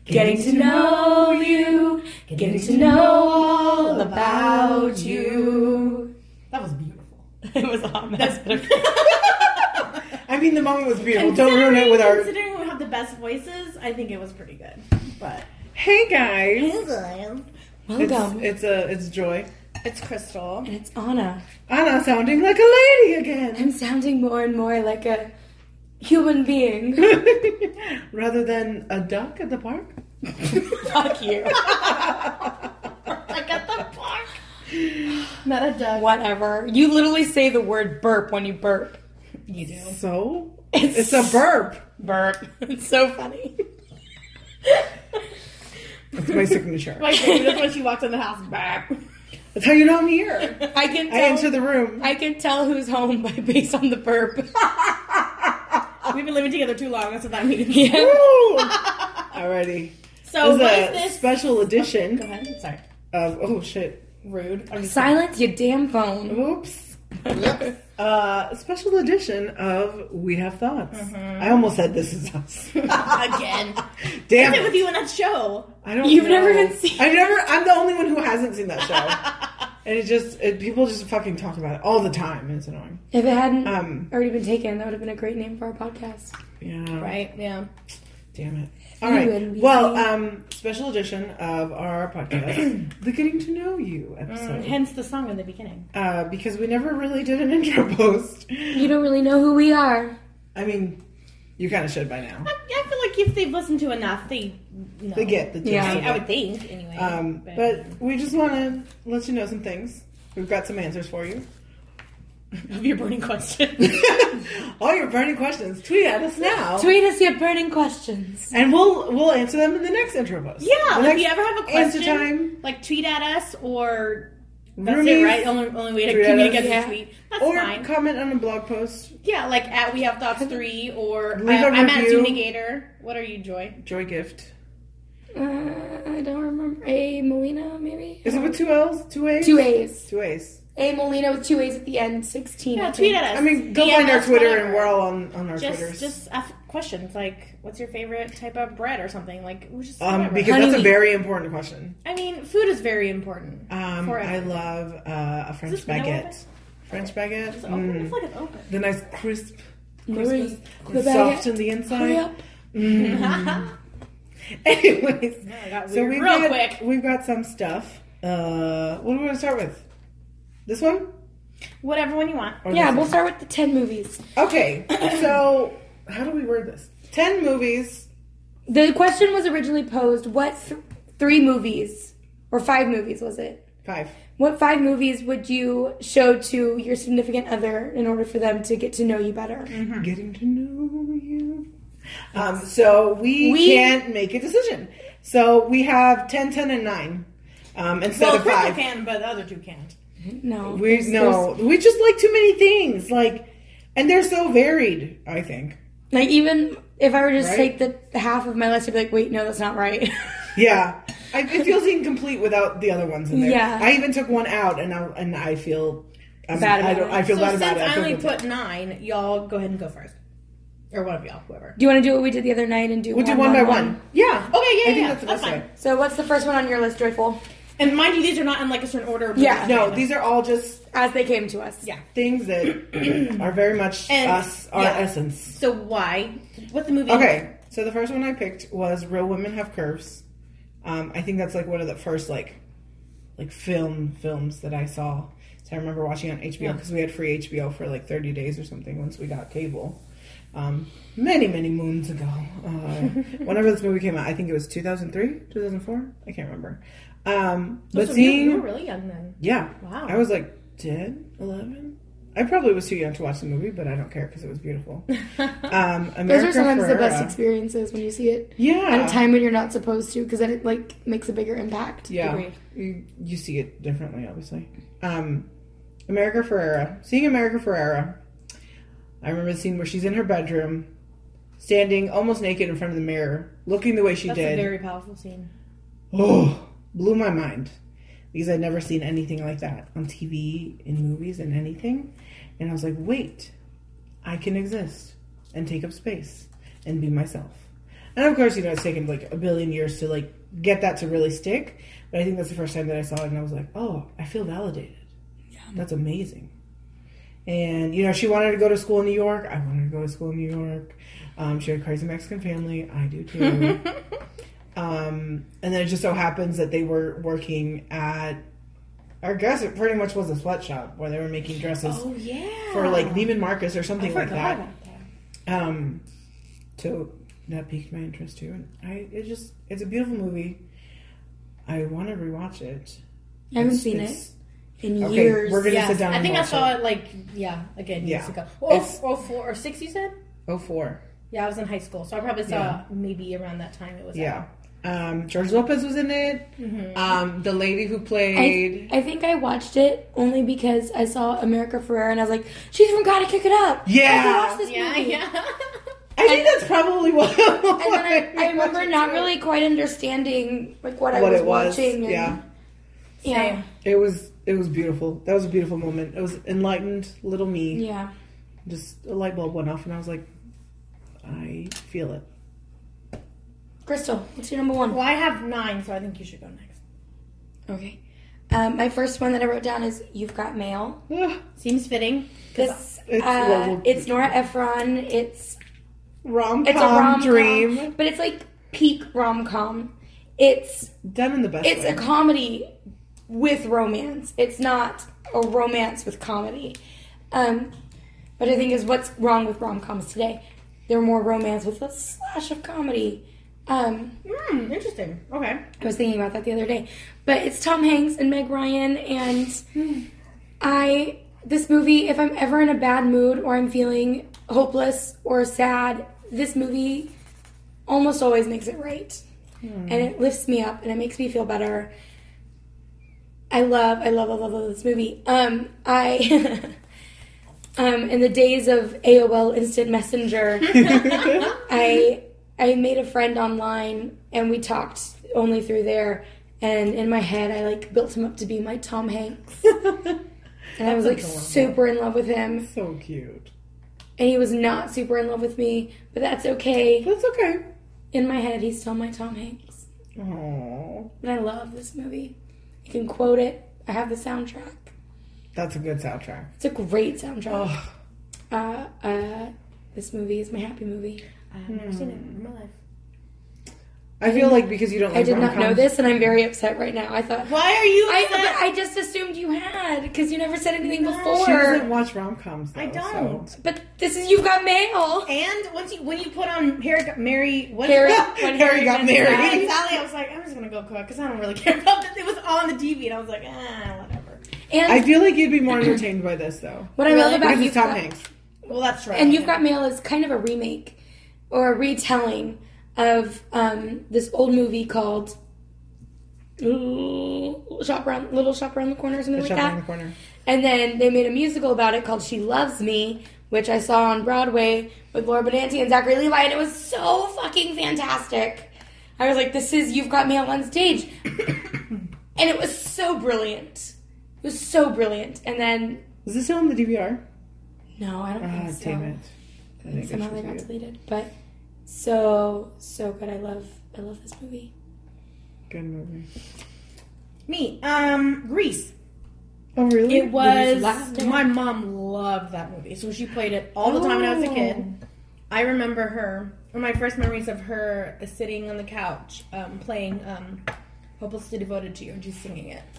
Getting to know you, getting to know all about you. That was beautiful. It was a hot mess. I mean, the moment was beautiful. Don't ruin it with our... Considering we have the best voices, I think it was pretty good. But Hey, guys. Welcome. It's Joy. it's Crystal. And it's Anna. Anna sounding like a lady again. I'm sounding more and more like a human being. Rather than a duck at the park? Fuck you. I got the park. Not a duck. Whatever. You literally say the word burp when you burp. You do. So? It's a burp. Burp. It's so funny. That's my signature. My favorite is when she walks in the house. Back. That's how you know I'm here. I can I enter the room. I can tell who's home based on the burp. We've been living together too long. That's what that means. Yeah. Woo! Alrighty. So This what is is a this? special edition Go ahead. Sorry. of... Oh, shit. Rude. I'm just Silence your damn phone. Oops. Special edition of We Have Thoughts. I almost said This Is Us. again. Damn What's it with it. you in that show? I don't You've know. never even seen I'm the only one who hasn't seen that show. And people just fucking talk about it all the time. And it's annoying. If it hadn't Um, already been taken, that would have been a great name for our podcast. Yeah. Right. Yeah. Damn it. All right. NBC. Well, special edition of our podcast, the Getting to Know You episode. Hence the song in the beginning. Because we never really did an intro post. You don't really know who we are. I mean, you kind of should by now. I feel like if they've listened to enough, they know. They get the gist Yeah. of I it. would think anyway. But we just want to let you know some things. We've got some answers for you. of your burning question. All your burning questions, tweet at us now. Tweet us your burning questions. And we'll answer them in the next intro post. Yeah, The if next you ever have a answer question, time. like tweet at us or that's Roomies, it, right? Only way to tweet at communicate us. is Yeah. to tweet. That's or fine. comment on a blog post. Yeah, like at We Have Thoughts 3 or Leave a I'm at review. Zunigator. What are you, Joy? Joy gift. I don't remember. A Molina, maybe? Is it with 2 L's? 2 A's? 2 A's. 2 A's. A Molina with 2 A's at the end, 16. Yeah, I tweet think. at us. I mean, go DM find our us, Twitter whatever. and we're all on our Twitters. Just ask questions like, what's your favorite type of bread or something? Like, we just because whatever. that's a Honey. very important question. I mean, food is very important. For I everything. love a French this window baguette. open? French baguette. It's open. I feel like it's open. The nice crisp, Maurice, and the soft baguette. on the inside. Hurry up. Anyways, I got so weird real quick. we've got some stuff. What do we want to start with? This one? Whatever one you want. Or Yeah, this we'll one? start with the 10 movies. Okay, so how do we word this? 10 movies. The question was originally posed, what 3 movies, or 5 movies was it? 5. What 5 movies would you show to your significant other in order for them to get to know you better? Getting to know you. So we can't make a decision. So we have 10, 10, and 9 instead Well, of Crystal 5. can, but the other two can't. No. We just like too many things. And they're so varied, I think. Like, even if I were to just Right? take the half of my list, I'd be like, wait, no, that's not right. Yeah. It feels incomplete without the other ones in there. Yeah. I even took one out, and I feel Bad about it. I feel So bad about since it. I feel only good. put 9, y'all go ahead and go first. Or one of y'all, whoever. Do you want to do what we did the other night and do We'll do one by one. Yeah. Okay, I think yeah. that's the best fine. way. So what's the first one on your list, Joyful? And mind you, these are not in like a certain order. Yeah. No, these are all just As they came to us. Yeah. things that are very much And- us, our yeah. essence. So why? What's the movie? Okay, so the first one I picked was Real Women Have Curves. I think that's like one of the first like films that I saw. So I remember watching on HBO because we had free HBO for like 30 days or something once we got cable. Many moons ago. Whenever this movie came out, I think it was 2003, 2004. I can't remember. But So seeing, you were really young then. yeah, Wow. I was like 10, 11. I probably was too young to watch the movie, but I don't care because it was beautiful. America Those are sometimes the best Ferrera. experiences when you see it Yeah. at a time when you're not supposed to, because then it like makes a bigger impact. Yeah, Agreed. you see it differently, obviously. America Ferrera. Seeing America Ferrera, I remember the scene where she's in her bedroom, standing almost naked in front of the mirror, looking the way she That's did. a very powerful scene. Oh, blew my mind. Because I'd never seen anything like that on TV, in movies, and anything. And I was like, wait, I can exist and take up space and be myself. And of course, it's taken like a billion years to like get that to really stick. But I think that's the first time that I saw it, and I was like, oh, I feel validated. Yeah, that's amazing. And she wanted to go to school in New York. I wanted to go to school in New York. She had a crazy Mexican family. I do too. And then it just so happens that they were working at, I guess it pretty much was a sweatshop where they were making dresses. Oh yeah. For like Neiman Marcus or something like that. About that. So that piqued my interest too, and it's a beautiful movie. I want to rewatch it. I haven't seen it in years. We're gonna sit down. I think I saw it years ago. Well, 04 or 6, you said? 04. Yeah, I was in high school, so I probably saw maybe around that time it was out. George Lopez was in it. Mm-hmm. The lady who played... I think I watched it only because I saw America Ferrera and I was like, she's from Gotta Kick It Up. Yeah. I can watch this movie. Yeah. I think that's probably what... And then I remember not really quite understanding like what I was watching. And, yeah. It was beautiful. That was a beautiful moment. It was enlightened little me. Yeah. Just a light bulb went off and I was like, I feel it. Crystal, what's your number one? Well, I have 9, so I think you should go next. Okay. My first one that I wrote down is You've Got Mail. Seems fitting. It's Nora Ephron. It's a rom-com dream. But it's like peak rom-com. It's done in the best It's way. a comedy with romance. It's not a romance with comedy. But I think is what's wrong with rom-coms today. They're more romance with a slash of comedy. Interesting. Okay. I was thinking about that the other day. But it's Tom Hanks and Meg Ryan, and this movie, if I'm ever in a bad mood or I'm feeling hopeless or sad, this movie almost always makes it right. And it lifts me up and it makes me feel better. I love this movie. In the days of AOL Instant Messenger, I made a friend online and we talked only through there. And in my head, I built him up to be my Tom Hanks. And I was super in love with him. So cute. And he was not super in love with me, but that's okay. That's okay. In my head, he's still my Tom Hanks. Aww. And I love this movie. I can quote it. I have the soundtrack. That's a good soundtrack. It's a great soundtrack. This movie is my happy movie. I've never seen it in my life. I feel like because you don't like I did not rom-coms. know this, and I'm very upset right now. I thought... Why are you upset? But I just assumed you had, because you never said anything before. She doesn't watch rom-coms, though. I don't. So. But this is You've Got Mail. And when you put on Harry Got Married... Harry Got Married. Sally, I was like, I'm just going to go quick, because I don't really care about this. It was on the TV, and I was like, whatever. And I feel like you'd be more entertained by this, though. What I love about because You've it's Tom Got... Hanks. Well, that's right. And You've Got Mail is kind of a remake, or a retelling of this old movie called Little Shop Around the Corner or something like that. Around the Corner. And then they made a musical about it called She Loves Me, which I saw on Broadway with Laura Benanti and Zachary Levi, and it was so fucking fantastic. I was like, this is You've Got Mail on stage. And it was so brilliant. It was so brilliant. And then... Is this still on the DVR? No, I don't think so. Damn it. I think somehow they got deleted. But so good. I love this movie. Good movie. Me, Grease. Oh, really? It was... My mom loved that movie, so she played it all the time when I was a kid. I remember her... One of my first memories of her is sitting on the couch playing Hopelessly Devoted to You, and she's singing it.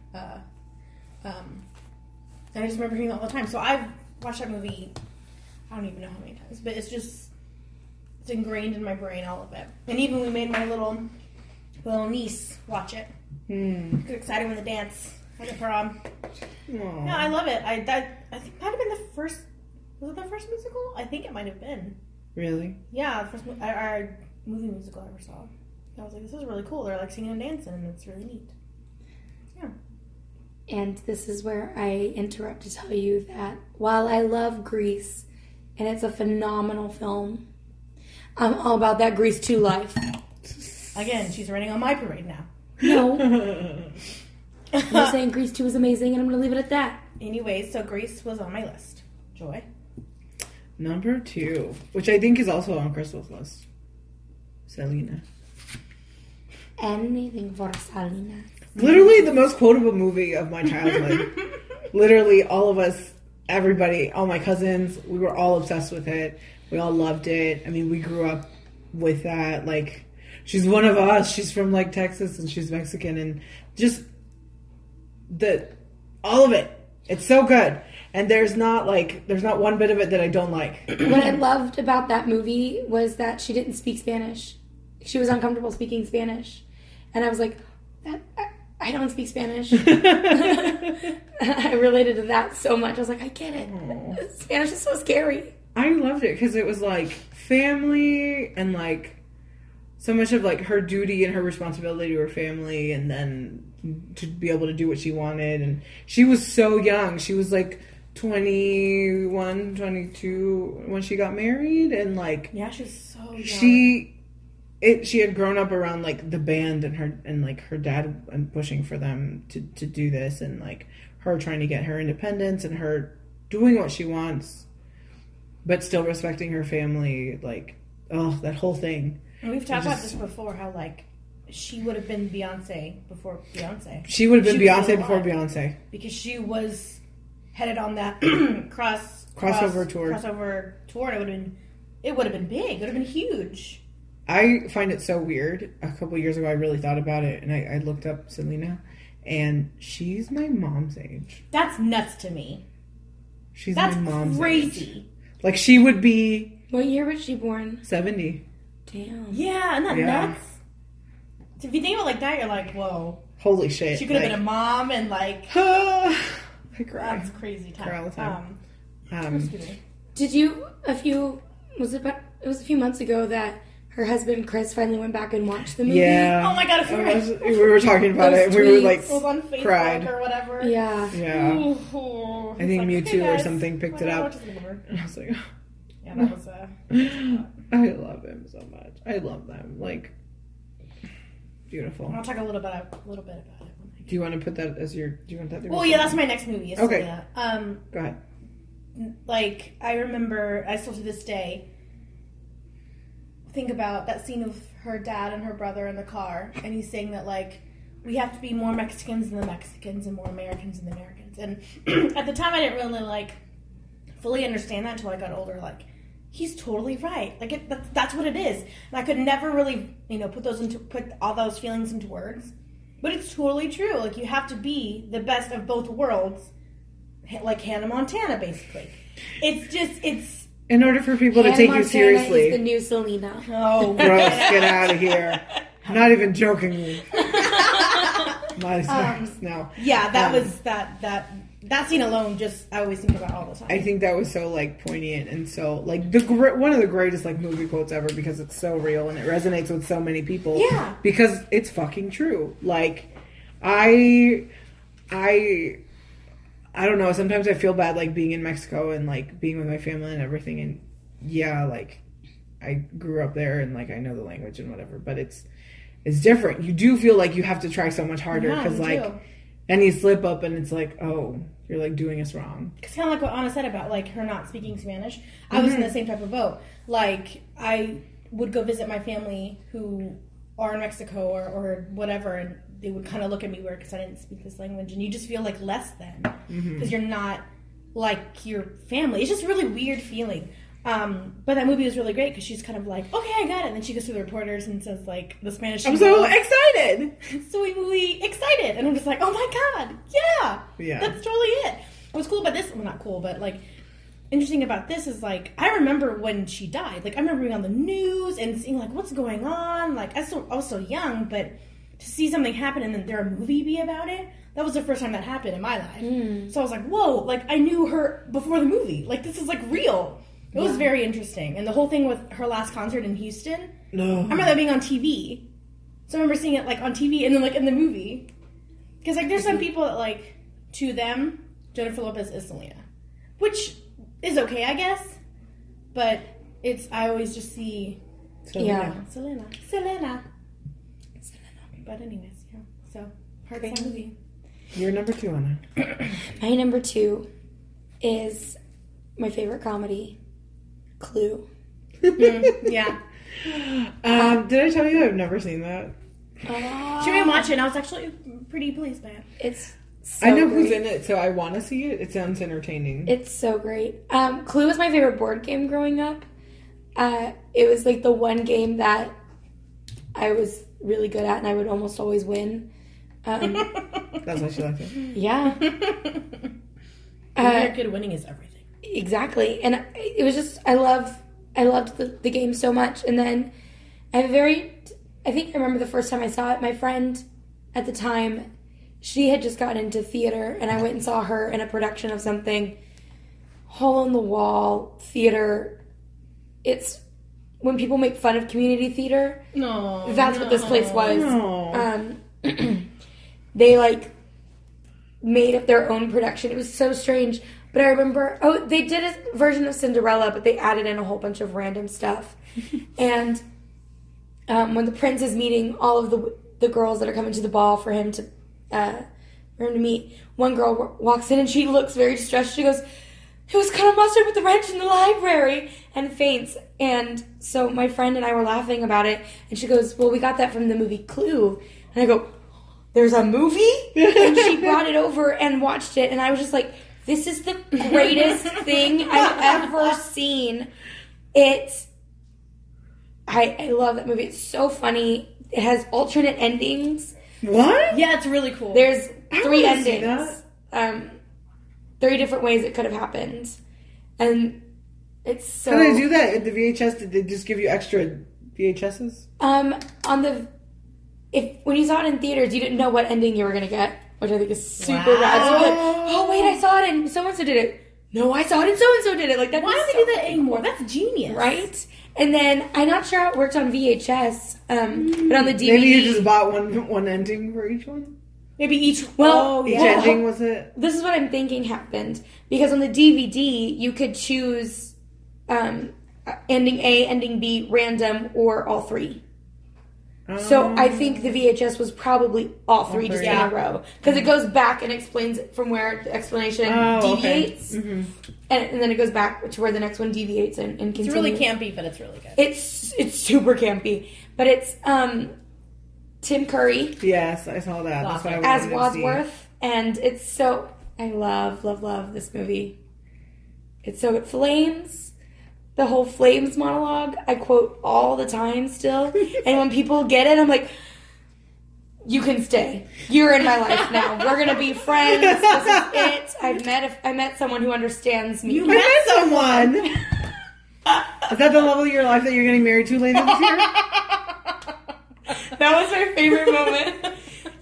And I just remember hearing it all the time. So I've watched that movie, I don't even know how many times, but it's ingrained in my brain, all of it. And even we made my little niece watch it. Get excited when they dance at the prom. Aww. Yeah, I love it. I think it might have been the first. Was it the first musical? I think it might have been. Really? Yeah, the first our movie musical I ever saw. I was like, this is really cool. They're singing and dancing, and it's really neat. Yeah. And this is where I interrupt to tell you that while I love Grease, and it's a phenomenal film, I'm all about that Grease 2 life. Again, she's running on my parade now. No. I'm saying Grease 2 is amazing, and I'm going to leave it at that. Anyways, so Grease was on my list. Joy? Number 2, which I think is also on Crystal's list. Selena. Anything for Selena. Literally the most quotable movie of my childhood. Literally all of us, everybody, all my cousins, we were all obsessed with it. We all loved it. I mean, we grew up with that. Like, she's one of us. She's from, like, Texas, and she's Mexican. And just all of it. It's so good. And there's not one bit of it that I don't like. What I loved about that movie was that she didn't speak Spanish. She was uncomfortable speaking Spanish. And I was like, I don't speak Spanish. I related to that so much. I was like, I get it. Aww. Spanish is so scary. I loved it because it was like family and like so much of like her duty and her responsibility to her family, and then to be able to do what she wanted. And she was so young. She was like 21, 22 when she got married, and like yeah, she's so young. She had grown up around like the band and like her dad and pushing for them to do this, and like her trying to get her independence and her doing what she wants, but still respecting her family. Like, oh, that whole thing. And we've talked about this before, how like she would have been Beyonce before Beyonce. She would have been Beyonce before Beyonce because she was headed on that crossover tour. Crossover tour, and it would have been big. It would have been huge. I find it so weird. A couple years ago, I really thought about it, and I looked up Selena, and she's my mom's age. That's nuts to me. That's my mom's crazy. Age. Like, she would be... What year was she born? 70. Damn. Yeah, isn't that nuts? So if you think about it like that, you're like, whoa. Holy shit. She could have been a mom and like... I cry. That's crazy time. Cry all the time. Did you, it was a few months ago that her husband Chris finally went back and watched the movie? Yeah. Oh my god, we were talking about it. We were like, it was on Facebook cried. Or whatever. Yeah. Yeah. Ooh. I think like, Mewtwo hey or something picked it up. And I was like, yeah, that was I love him so much. I love them. Like, beautiful. I'll talk a little bit about it. Do you want to put that as your? Do you want that? Well, yeah, that's my next movie. Okay. Yeah. Go ahead. Like, I remember, I still to this day think about that scene of her dad and her brother in the car, and he's saying that like we have to be more Mexicans than the Mexicans and more Americans than the Americans. And at the time, I didn't really like fully understand that until I got older. Like, he's totally right. Like, that's what it is. And I could never really, put all those feelings into words. But it's totally true. Like, you have to be the best of both worlds, like Hannah Montana, basically. It's in order for people to take you seriously. Is the new Selena. Oh, gross! Get out of here. Not even jokingly. No. Yeah, that was that scene alone. Just I always think about all the time. I think that was so like poignant and so like one of the greatest like movie quotes ever, because it's so real and it resonates with so many people. Yeah, because it's fucking true. Like I don't know. Sometimes I feel bad like being in Mexico and like being with my family and everything. And yeah, like I grew up there and like I know the language and whatever, but it's different. You do feel like you have to try so much harder because any slip up and it's like, oh, you're like doing us wrong. It's kind of like what Anna said about like her not speaking Spanish. I was in the same type of boat. Like I would go visit my family who are in Mexico or whatever, and they would kind of look at me weird because I didn't speak this language, and you just feel like less than because you're not like your family. It's just a really weird feeling. But that movie was really great because she's kind of like, okay, I got it. And then she goes through the reporters and says like the Spanish. I'm so excited. So we excited, and I'm just like, oh my god, yeah, that's totally it. What's cool about this? Well, not cool, but like interesting about this is like I remember when she died. Like I remember being on the news and seeing like what's going on. Like I was so young, but to see something happen and then there a movie be about it, that was the first time that happened in my life. So I was like, whoa, like I knew her before the movie. Like this is like real. It was very interesting. And the whole thing with her last concert in Houston, I remember that being on TV. So I remember seeing it like on TV and then like in the movie. Because like there's some people that like, to them, Jennifer Lopez is Selena. Which is okay, I guess. But I always just see Selena. But anyways, yeah. So, hard movie. Your number 2, Anna. My number 2 is my favorite comedy, Clue. Yeah. Did I tell you I've never seen that? She made me watch it, and I was actually pretty pleased by it. It's so I know great. who's in it, so I want to see it. It sounds entertaining. It's so great. Clue was my favorite board game growing up. It was like the one game that I was really good at, and I would almost always win. That's why she liked it. Yeah. When you're a kid, winning is everything. Exactly. And it was just, I loved the game so much. And then I think I remember the first time I saw it, my friend at the time, she had just gotten into theater, and I went and saw her in a production of something, hole in the wall theater. It's when people make fun of community theater. No. That's what this place was. No. They like made up their own production. It was so strange. But I remember, they did a version of Cinderella, but they added in a whole bunch of random stuff. And when the prince is meeting all of the girls that are coming to the ball for him to meet, one girl walks in and she looks very distressed. She goes, "It was kind of mustard with the wrench in the library," and faints. And so my friend and I were laughing about it, and she goes, "Well, we got that from the movie Clue." And I go, "There's a movie?" And she brought it over and watched it, and I was just like, this is the greatest thing I've ever seen. I love that movie. It's so funny. It has alternate endings. What? Yeah, it's really cool. There's I 3 wanna see endings. 3 different ways it could have happened. And it's so... How did they do that? At the VHS, did they just give you extra VHSs? When you saw it in theaters, you didn't know what ending you were going to get, which I think is super Wow. rad. So you're like, oh, wait, I saw it and so-and-so did it. No, I saw it and so-and-so did it. Like, that Why is don't so they do that cool. anymore? That's genius. Right? And then, I'm not sure how it worked on VHS, but on the DVD... Maybe you just bought one ending for each one? Maybe each... Well, Each yeah. ending, was it? This is what I'm thinking happened. Because on the DVD, you could choose ending A, ending B, random, or all 3. So I think the VHS was probably all 3 just in Yeah. a row. Because it goes back and explains it from where the explanation deviates. Okay. Mm-hmm. And then it goes back to where the next one deviates and continues. It's really campy, but it's really good. It's super campy. But it's Tim Curry Yes, I saw that. That's what I as wanted to Wadsworth. And it's so... I love this movie. It's so good. Flames... The whole Flames monologue, I quote all the time still. And when people get it, I'm like, you can stay. You're in my life now. We're going to be friends. This is it. I met someone who understands me. see. I met someone! Is that the level of your life that you're getting married to later this year? That was my favorite moment.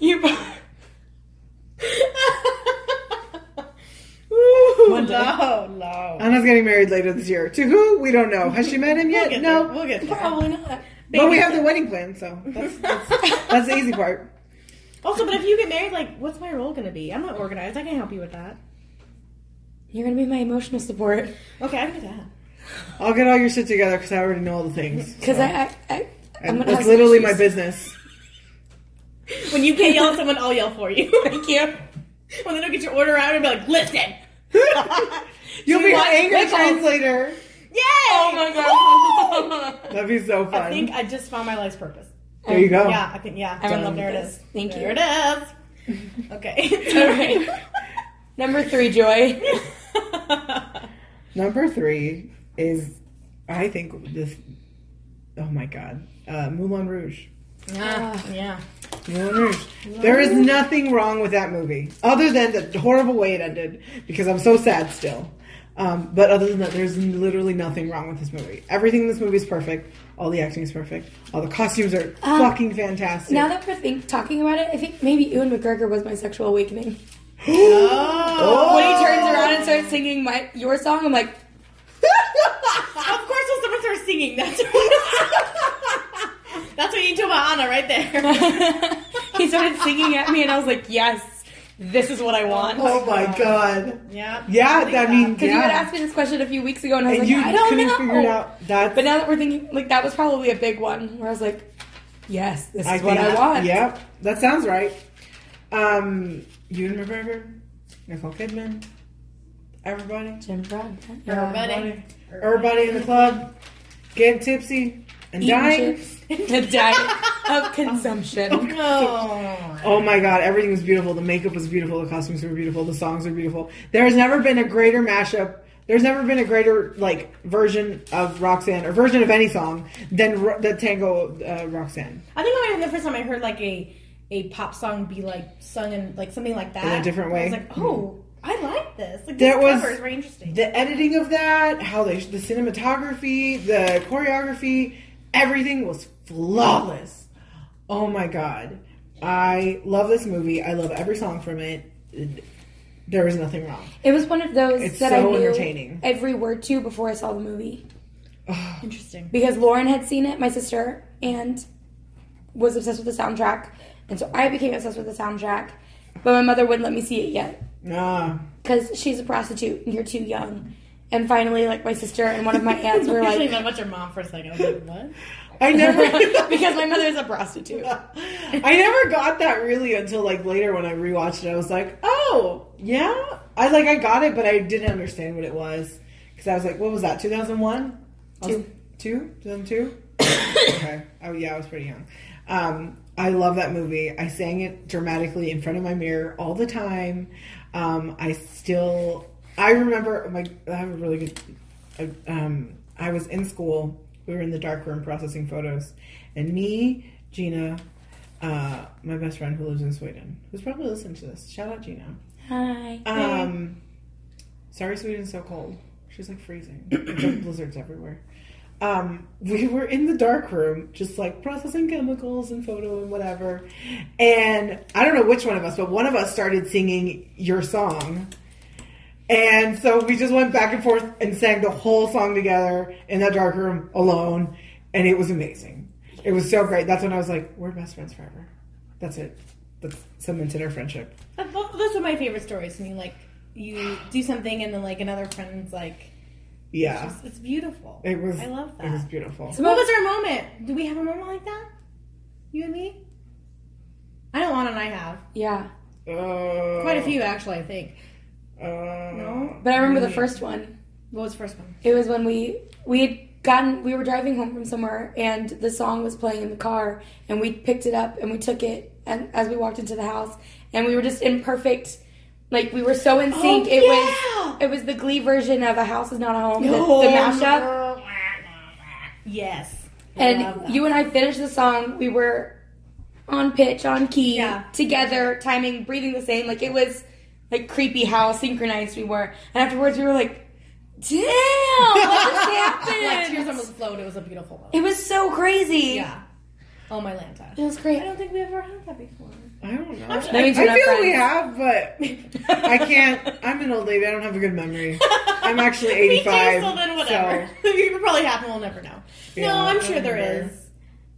One day. No. Anna's getting married later this year. To who? We don't know. Has she met him yet? No. We'll get there. Probably not. But we have the wedding plan, so that's the easy part. Also, but if you get married, like, what's my role going to be? I'm not organized. I can't help you with that. You're going to be my emotional support. Okay, I can do that. I'll get all your shit together because I already know all the things. Because so. I'm And going to that's have literally some my issues. business. When you can't yell at someone, I'll yell for you. Thank you. When they don't get your order out, I'll be like, listen. You'll be watch an anger Pickles. translator. Yay! Oh my god. That'd be so fun. I think I just found my life's purpose. There you go. Yeah, I think, yeah. I'm in love There with it this. is. Thank There you. it is. Okay. All right. Number 3, Joy. Number 3 is, I think, this. Oh my god. Moulin Rouge. Yeah. Moulin Rouge. There is nothing wrong with that movie. Other than the horrible way it ended. Because I'm so sad still. But other than that, there's literally nothing wrong with this movie. Everything in this movie is perfect. All the acting is perfect. All the costumes are fucking fantastic. Now that we're talking about it, I think maybe Ewan McGregor was my sexual awakening. Oh. When he turns around and starts singing your song, I'm like, Of course, when someone starts singing, that's what you do about Anna right there. he started singing at me, and I was like, yes, this is what I want. Oh my god. Yeah. Yeah, I mean, Because you had yeah. asked me this question a few weeks ago, and I was And like, you I don't couldn't know. figure it out. That's, But now that we're thinking, like, that was probably a big one, where I was like, yes, this is what think- I want. Yep, that sounds right. Ewan McGregor, Nicole Kidman, everybody. Jim Broadbent. Everybody. Everybody in the club, getting tipsy, And eating dying. chips. The diet of consumption. Oh my god, everything was beautiful. The makeup was beautiful. The costumes were beautiful. The songs were beautiful. There's never been a greater mashup. There's never been a greater version of Roxanne or version of any song than the Tango Roxanne. I think the first time I heard like a pop song be like sung in like something like that In a different way. I was like, oh, I like this. Like There this was cover is very interesting. the editing of that, the cinematography, the choreography, everything was flawless. Oh my god. I love this movie. I love every song from it. There was nothing wrong. It was one of those It's that so I knew entertaining. every word to before I saw the movie. Interesting. Because Lauren had seen it, my sister, and was obsessed with the soundtrack. And so I became obsessed with the soundtrack. But my mother wouldn't let me see it yet. Because she's a prostitute and you're too young. And finally, like, my sister and one of my aunts were like... I thought about your mom for a second. I was like, what? I never... because my mother is a prostitute. I never got that really until like later when I rewatched it. I was like, oh, yeah? I got it, but I didn't understand what it was. Because I was like, what was that, 2001? 2002? Okay. Oh, yeah, I was pretty young. I love that movie. I sang it dramatically in front of my mirror all the time. I remember, I have a really good, I was in school. We were in the dark room processing photos. And me, Gina, my best friend who lives in Sweden, who's probably listening to this. Shout out, Gina. Hi. Sorry Sweden's so cold. She's like freezing. It's like blizzards everywhere. We were in the dark room, just like processing chemicals and photo and whatever. And I don't know which one of us, but one of us started singing your song. And so we just went back and forth and sang the whole song together in that dark room alone. And it was amazing. It was so great. That's when I was like, we're best friends forever. That's it. That's cemented our friendship. Those are my favorite stories. I mean, like, you do something and then, like, another friend's like... Yeah. It's beautiful. It was. I love that. It was beautiful. So what was our moment? Do we have a moment like that? You and me? I know Anna and I have. Yeah. Quite a few, actually, I think. No? But I remember the first one. What was the first one? It was when we were driving home from somewhere and the song was playing in the car and we picked it up and we took it and as we walked into the house and we were just in perfect, like we were so in sync. It was the Glee version of A House Is Not a Home, the mashup. Yes. And you and I finished the song. We were on pitch, on key, together, timing, breathing the same. Like it was like creepy how synchronized we were. And afterwards we were like, damn, what just happened? Like tears almost flowed. It was a beautiful moment. It was so crazy. Yeah. Oh my Lanta. It was great. I don't think we ever had that before. I don't know. I I feel we have, but I can't. I'm an old lady. I don't have a good memory. I'm actually 85. Me too, so then whatever. So, You probably have, and we'll never know. Yeah, no, I'm sure I there remember. is.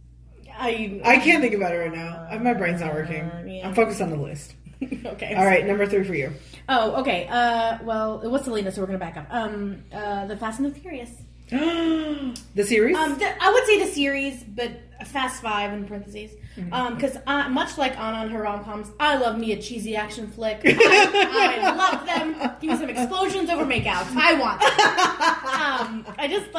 I can't think about it right now. My brain's not working. Yeah. I'm focused on the list. Okay. All right, number 3 for you. Oh, okay. Well, it was Selena, so we're gonna back up. The Fast and the Furious. The series? I would say the series, but Fast 5 in parentheses. Because much like Anna and her rom-coms, I love me a cheesy action flick. I love them. Give me some explosions over makeouts. I want them.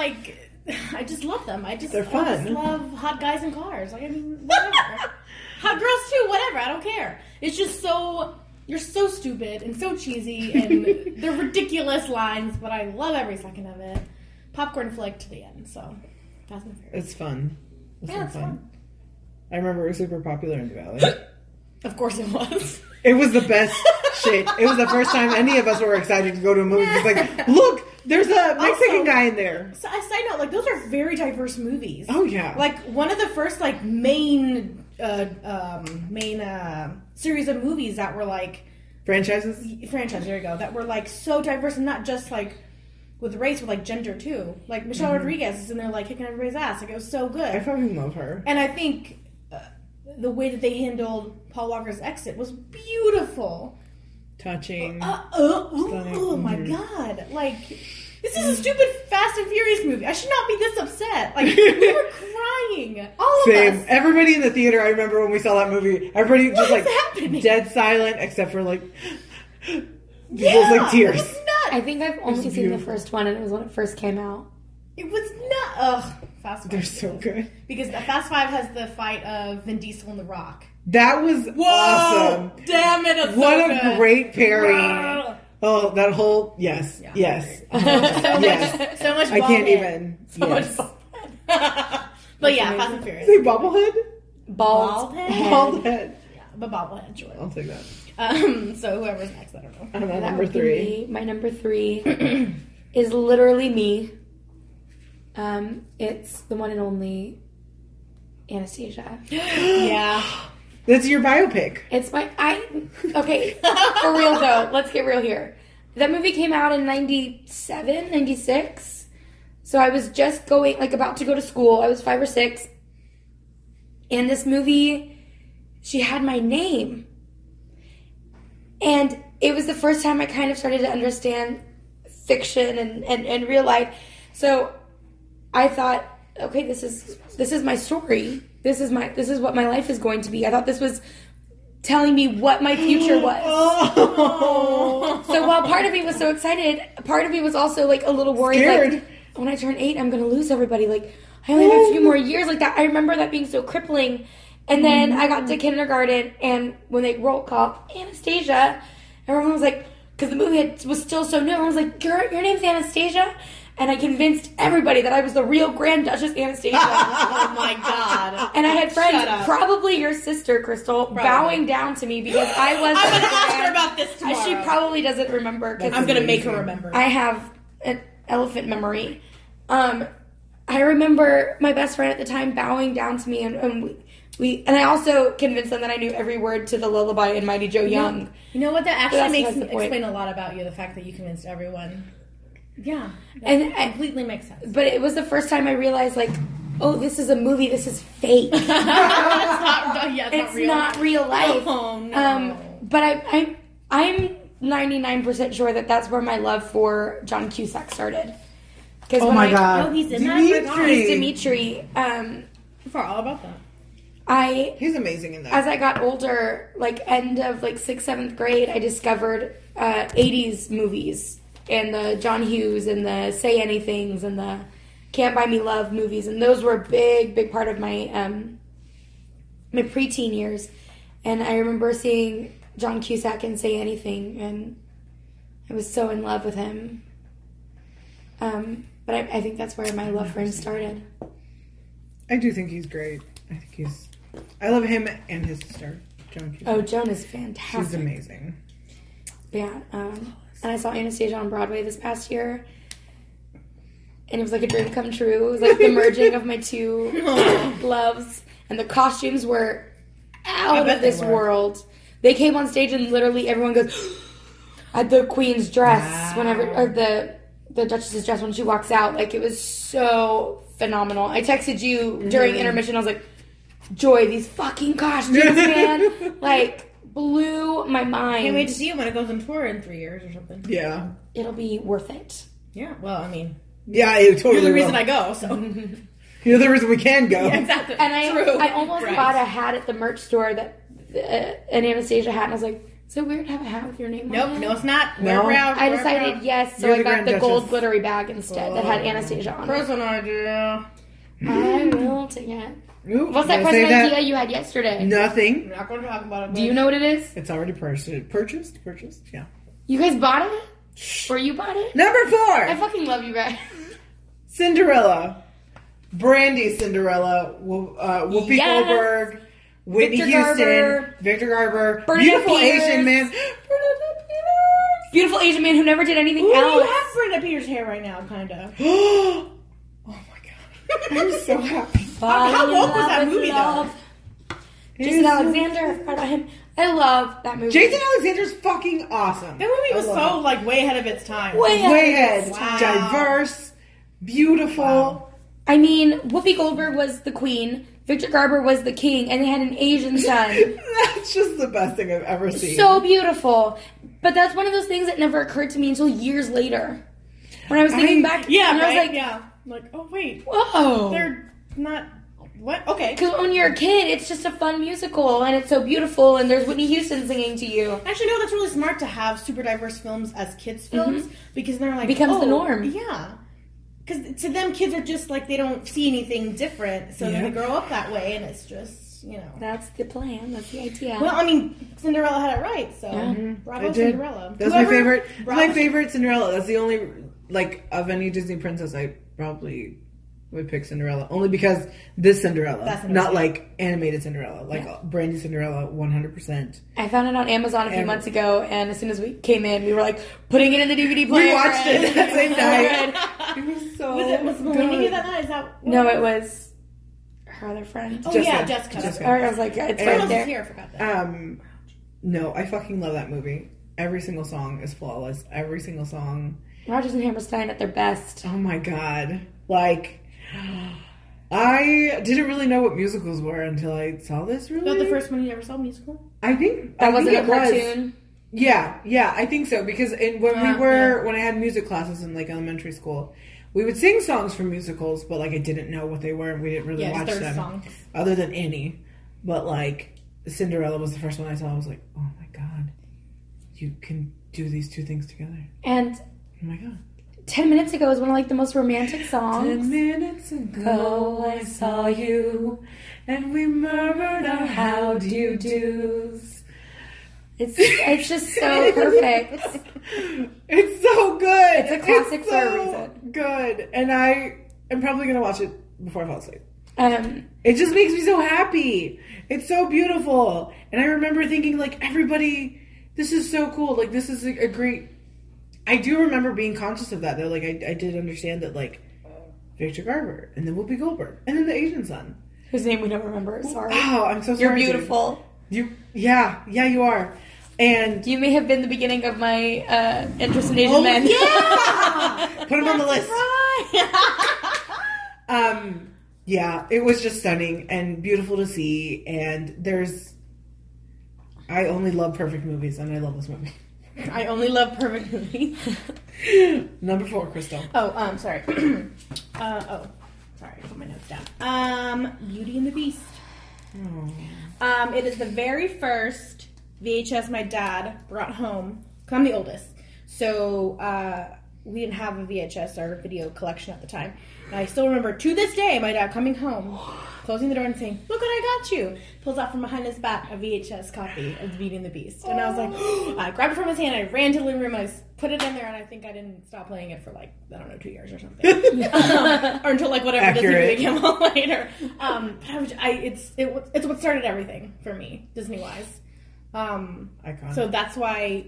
I just love them. They're fun. I just love hot guys in cars. Like, I mean, whatever. Hot girls too, whatever. I don't care. It's just you're so stupid and so cheesy, and they're ridiculous lines, but I love every second of it. Popcorn flick to the end, so Fast and Furious. It's fun. It's fun. I remember it was super popular in the Valley. Of course it was. It was the best shit. It was the first time any of us were excited to go to a movie. It's like, look, there's a Mexican guy in there. So, a side note, like, those are very diverse movies. Oh, yeah. Like, one of the first, like, main series of movies that were, like... Franchise, there you go. That were, like, so diverse and not just, like, with race, with, like, gender, too. Like, Michelle Rodriguez is in there, like, kicking everybody's ass. Like, it was so good. I fucking love her. And I think the way that they handled Paul Walker's exit was beautiful. Touching. Oh my god. Like, this is a stupid Fast and Furious movie. I should not be this upset. Like, we were crying. All of us. Everybody in the theater, I remember when we saw that movie, everybody just like happening? dead silent except for like people's like tears. It was nuts. I think I've only seen the first one, and it was when it first came out. It was not. Ugh. Fast 5. They're so good. Because the Fast 5 has the fight of Vin Diesel and The Rock. That was awesome. Damn it! It's What so a good. great pairing. Wow. Oh, that whole yes, Yeah, yes, yes. So much. I can't ball even. So yes. much. But yeah, Fast and Furious. Say bobblehead. Bald Bald Bald head. Yeah, but bobblehead, sure. I'll take that. So whoever's next, I don't know. I don't know. That Number would be 3. me. My number 3 is literally me. It's the one and only Anastasia. Yeah. That's your biopic. It's okay, for real though, let's get real here. That movie came out in 97, 96. So I was just about to go to school. I was 5 or 6. And this movie, she had my name. And it was the first time I kind of started to understand fiction and real life. So I thought, okay, this is my story. This is what my life is going to be. I thought this was telling me what my future was. Oh. So while part of me was so excited, part of me was also like a little worried. Scared. Like, when I turn 8, I'm going to lose everybody. Like, I only have a few more years like that. I remember that being so crippling. And then I got to kindergarten, and when they roll call Anastasia, everyone was like, because the movie was still so new, everyone was like, your name's Anastasia? And I convinced everybody that I was the real Grand Duchess Anastasia. Oh my god. And I had friends, Shut up. probably your sister, Crystal, bowing down to me because I was... I'm going to ask her about this tomorrow. She probably doesn't remember. 'Cause I'm going to make her remember. I have an elephant memory. I remember my best friend at the time bowing down to me, and and I also convinced them that I knew every word to the lullaby in Mighty Joe Young. You know what? That That's actually makes the point. explain a lot about you. The fact that you convinced everyone. Yeah, And completely makes sense. but it was the first time I realized, like, oh, this is a movie. This is fake. It's It's real. not real life. Oh, no. But I'm 99% sure that that's where my love for John Cusack started. Oh my god. Oh, he's in that? Dimitri. He's Dimitri. I forgot all about that. He's amazing in that. As I got older, like end of like 6th, 7th grade, I discovered 80s movies and the John Hughes and the Say Anythings and the Can't Buy Me Love movies, and those were a big part of my my preteen years. And I remember seeing John Cusack in Say Anything, and I was so in love with him. But I think that's where my love for him started. I do think he's great. I love him and his sister, Joan Cusack. Oh, Joan is fantastic. She's amazing. Yeah, and I saw Anastasia on Broadway this past year, and it was like a dream come true. It was like the merging of my two loves, and the costumes were out of this world. They came on stage, and literally everyone goes, at the Queen's dress, or the Duchess's dress when she walks out. Like, it was so phenomenal. I texted you during intermission, I was like, Joy, these fucking costumes, man. Like, blew my mind. Can't wait to see it when it goes on tour in 3 years or something. Yeah. It'll be worth it. Yeah, well, I mean, Yeah, it totally you're the reason will. I go, so. You're the reason we can go. Yeah, exactly. And I almost Right. bought a hat at the merch store, that an Anastasia hat, and I was like, is it weird to have a hat with your name Nope, on it? no, it's not. No. We're proud. I we're decided proud. yes, so You're I the got Grand the gold Duchess. glittery bag instead that had Anastasia on it. Present idea. I will take it. Ooh, What's that wanna say present idea you had yesterday? Nothing. I'm not going to talk about it. Do you know what it is? It's already purchased. Yeah. You guys bought it? Or you bought it? Number 4. I fucking love you guys. Cinderella. Brandy Cinderella. Whoopi Yes. Goldberg. Whitney Victor Houston. Garber. Victor Garber. Bernadette Beautiful Peters. Asian man. Bernadette Peters. Beautiful Asian man who never did anything Ooh, else. you have Brenda Peters' hair right now, kind of. Oh my god. I'm so happy. How woke was that movie, though? Jason Alexander, I forgot about him. I love that movie. Jason Alexander's fucking awesome. That movie was I love so, like, way ahead of its time. Way Way ahead. ahead. Wow. Diverse. Beautiful. Wow. I mean, Whoopi Goldberg was the queen, Victor Garber was the king, and they had an Asian son. That's just the best thing I've ever seen. So beautiful. But that's one of those things that never occurred to me until years later. When I was thinking back, Yeah, and right? I was like, yeah. Like, oh, wait. whoa. They're not... What? Okay. Because when you're a kid, it's just a fun musical, and it's so beautiful, and there's Whitney Houston singing to you. Actually, no, that's really smart to have super diverse films as kids' films, because they're like... Becomes the oh, norm. Yeah. because to them, kids are just like, they don't see anything different, so then they Yep. grow up that way, and it's just, That's the plan. That's the idea. Well, I mean, Cinderella had it right, so bravo, It did. Cinderella. That's my favorite. Bravo. My favorite Cinderella. That's the only of any Disney princess I probably would pick Cinderella. Only because this Cinderella, That's not amazing. like animated Cinderella, Brandy Cinderella, 100%. I found it on Amazon a few months ago, and as soon as we came in, we were like putting it in the DVD player. We watched it that same night. Good. It was so Was Melanie good. here that night? Is that what No, it was her other friend. Oh, Jessica. yeah, Jessica. Jessica. I was like, it's Who right else is there. here? I forgot that. No, I fucking love that movie. Every single song is flawless. Every single song. Rodgers and Hammerstein at their best. Oh my god. Like, I didn't really know what musicals were until I saw this, really. Was that the first one you ever saw musical? I think That wasn't a it was. cartoon. Yeah, I think so. Because when I had music classes in like elementary school, we would sing songs from musicals, but like I didn't know what they were, and we didn't really watch their them. songs. Other than Annie. But like, Cinderella was the first one I saw. I was like, oh my god, you can do these two things together. And Oh my god. 10 minutes ago was one of like the most romantic 10 songs. minutes ago I saw you, and we murmured our how do you do's. It's just so perfect. It's so good. It's a classic It's for a so reason. good, and I am probably gonna watch it before I fall asleep. It It just makes me so happy. It's so beautiful, and I remember thinking like, everybody, this is so cool. Like, this is a great. I do remember being conscious of that though. Like, I did understand that, like, Victor Garber, and then Whoopi Goldberg, and then the Asian son. whose name we don't remember. Sorry. Wow, I'm so sorry. You're dude. beautiful. Yeah, you are. And You may have been the beginning of my interest in Asian men. Yeah! put him on the list. Yeah, it was just stunning and beautiful to see. And I only love perfect movies, and I love this movie. I only love perfect movies. Number 4, Crystal. Sorry. Sorry, I put my notes down. Beauty and the Beast. It is the very first VHS my dad brought home. 'Cause I'm the oldest. So, we didn't have a VHS or video collection at the time. And I still remember, to this day, my dad coming home, closing the door and saying, "Look what I got you." Pulls out from behind his back a VHS copy of Beauty and the Beast. And I was like, I grabbed it from his hand, I ran to the living room, I put it in there, and I think I didn't stop playing it for like, 2 years or something. Or until like whatever Accurate. Disney movie came out later. But it's what started everything for me, Disney-wise. Icon. So that's why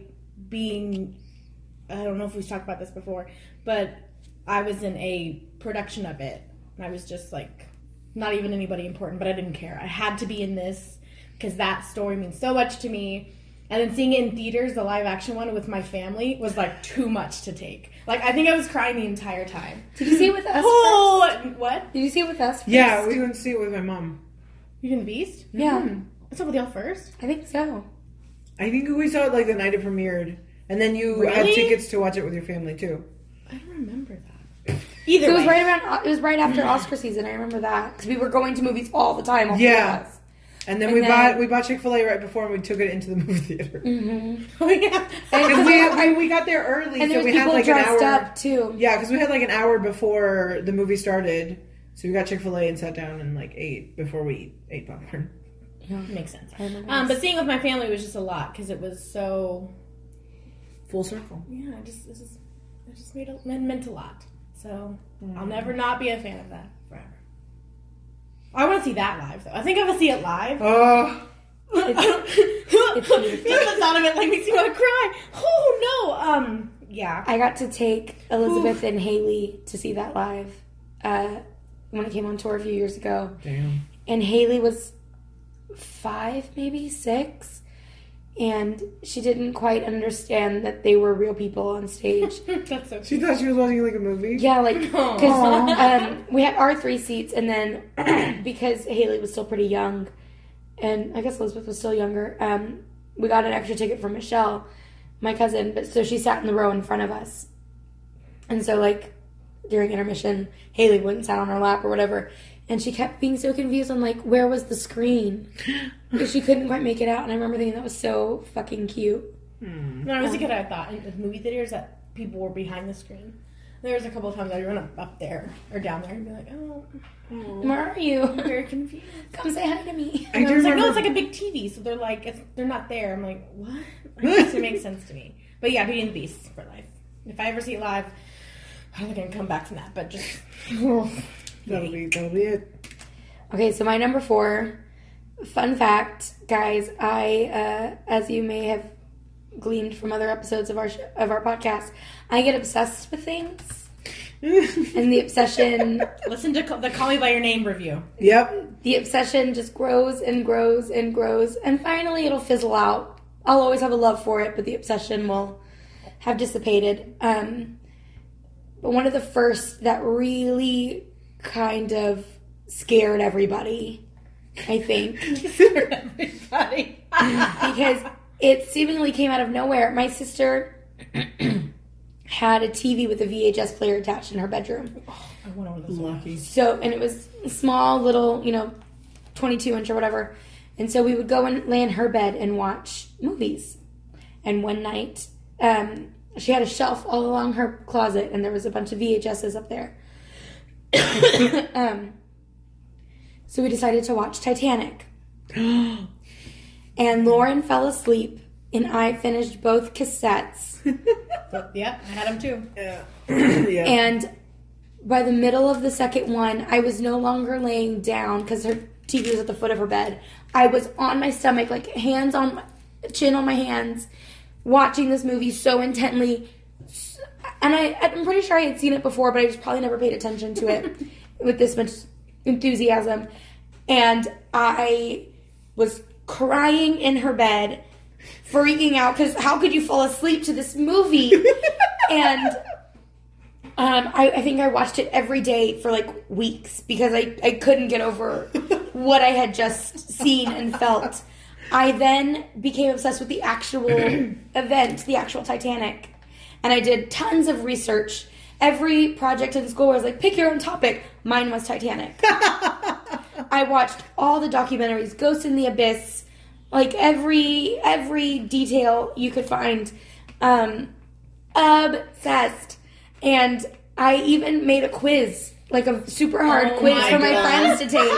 I don't know if we've talked about this before, but I was in a production of it, and I was just like, not even anybody important, but I didn't care. I had to be in this because that story means so much to me. And then seeing it in theaters, the live action one with my family, was like too much to take. Like, I think I was crying the entire time. Did you see it with us? Oh, what? Did you see it with us? Yeah, we went to see it with my mom. You in the Beast? Yeah, I saw it with y'all first. I think so. I think we saw it like the night it premiered, and then you had Really? tickets to watch it with your family too. I don't remember that. Either So it way. was right after Oscar season. I remember that because we were going to movies all the time. All three Yeah. of us. And then And we bought Chick-fil-A right before, and we took it into the movie theater. Oh, yeah. Because we got there early, And so there was we had people like an dressed hour. up too. Yeah, because we had like an hour before the movie started, so we got Chick-fil-A and sat down and like ate before we ate popcorn. Makes sense. I remember But seeing it with my family was just a lot because it was so. Full circle. Yeah, it just meant a lot. So I'll never not be a fan of that forever. I want to see that live though. I think I'm gonna see it live. Oh, It's beautiful. Just the thought of it like makes me want to cry. Oh no. Yeah. I got to take Elizabeth and Haley to see that live when it came on tour a few years ago. damn. And Haley was 5, maybe 6, and she didn't quite understand that they were real people on stage. That's so She cute. thought she was watching like a movie. Yeah, like Aw. because we had our 3 seats, and then because Haley was still pretty young, and I guess Elizabeth was still younger, we got an extra ticket for Michelle, my cousin. But so she sat in the row in front of us, and so like during intermission, Haley went and sat on her lap or whatever, and she kept being so confused on like where was the screen because she couldn't quite make it out. And I remember thinking that was so fucking cute. When I was a kid, I thought in the movie theaters that people were behind the screen. There was a couple of times I'd run up there or down there and be like, oh, Where are you? I'm very confused. Come say hi to me. And I was like, no, it's like a big TV, so they're like, they're not there. I'm like, what? It doesn't make sense to me. But yeah, Beauty and the Beast for life. If I ever see it live, I don't think I can come back from that. But just that'll be it. Okay, so my number 4. Fun fact, guys. I, as you may have gleaned from other episodes of our podcast, I get obsessed with things, and the obsession. Listen to the Call Me by Your Name review. Yep. The obsession just grows and grows and grows, and finally it'll fizzle out. I'll always have a love for it, but the obsession will have dissipated. But one of the first that really kind of scared everybody, I think. Scared everybody. Because it seemingly came out of nowhere. My sister had a TV with a VHS player attached in her bedroom. Oh, I want one of those. Lucky. So, and it was a small little, 22-inch or whatever. And so we would go and lay in her bed and watch movies. And one night, she had a shelf all along her closet, and there was a bunch of VHSs up there. So we decided to watch Titanic. And Lauren fell asleep, and I finished both cassettes. Yep, I had them too. Yeah. Yeah. And by the middle of the second one, I was no longer laying down because her TV was at the foot of her bed. I was on my stomach, like hands on my chin on my hands, watching this movie so intently. And I'm pretty sure I had seen it before, but I just probably never paid attention to it with this much enthusiasm. And I was crying in her bed, freaking out, because how could you fall asleep to this movie? And I think I watched it every day for like weeks because I couldn't get over what I had just seen and felt. I then became obsessed with the actual event, the actual Titanic. And I did tons of research. Every project in school was like, pick your own topic. Mine was Titanic. I watched all the documentaries, Ghost in the Abyss, like every detail you could find. Obsessed. And I even made a quiz, like a super hard quiz for my friends to take.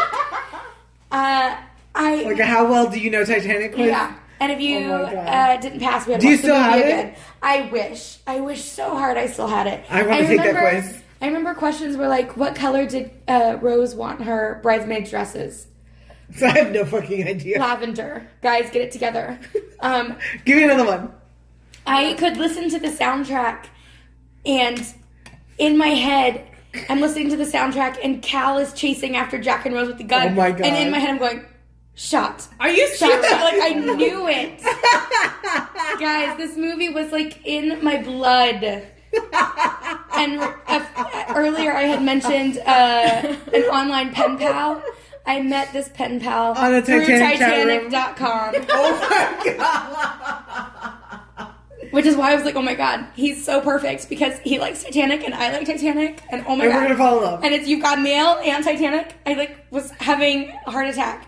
Like a how well do you know Titanic quiz? Yeah. And if you didn't pass, we had to Do you watch the still movie have it? again. I wish so hard I still had it. I want to take that quiz. I remember questions were like, what color did Rose want her bridesmaid dresses? So I have no fucking idea. Lavender. Guys, get it together. Give me another one. I could listen to the soundtrack, and in my head, I'm listening to the soundtrack, and Cal is chasing after Jack and Rose with the gun. Oh my God. And in my head, I'm going, shot. Are you Shot. serious? Like, I knew it. Guys, this movie was like in my blood. And earlier I had mentioned an online pen pal. I met this pen pal on a through Titanic Titanic.com. Oh my god. Which is why I was like, oh my god, he's so perfect because he likes Titanic and I like Titanic, and oh my god, we're gonna fall in love. And it's You've Got Mail and Titanic. I was having a heart attack.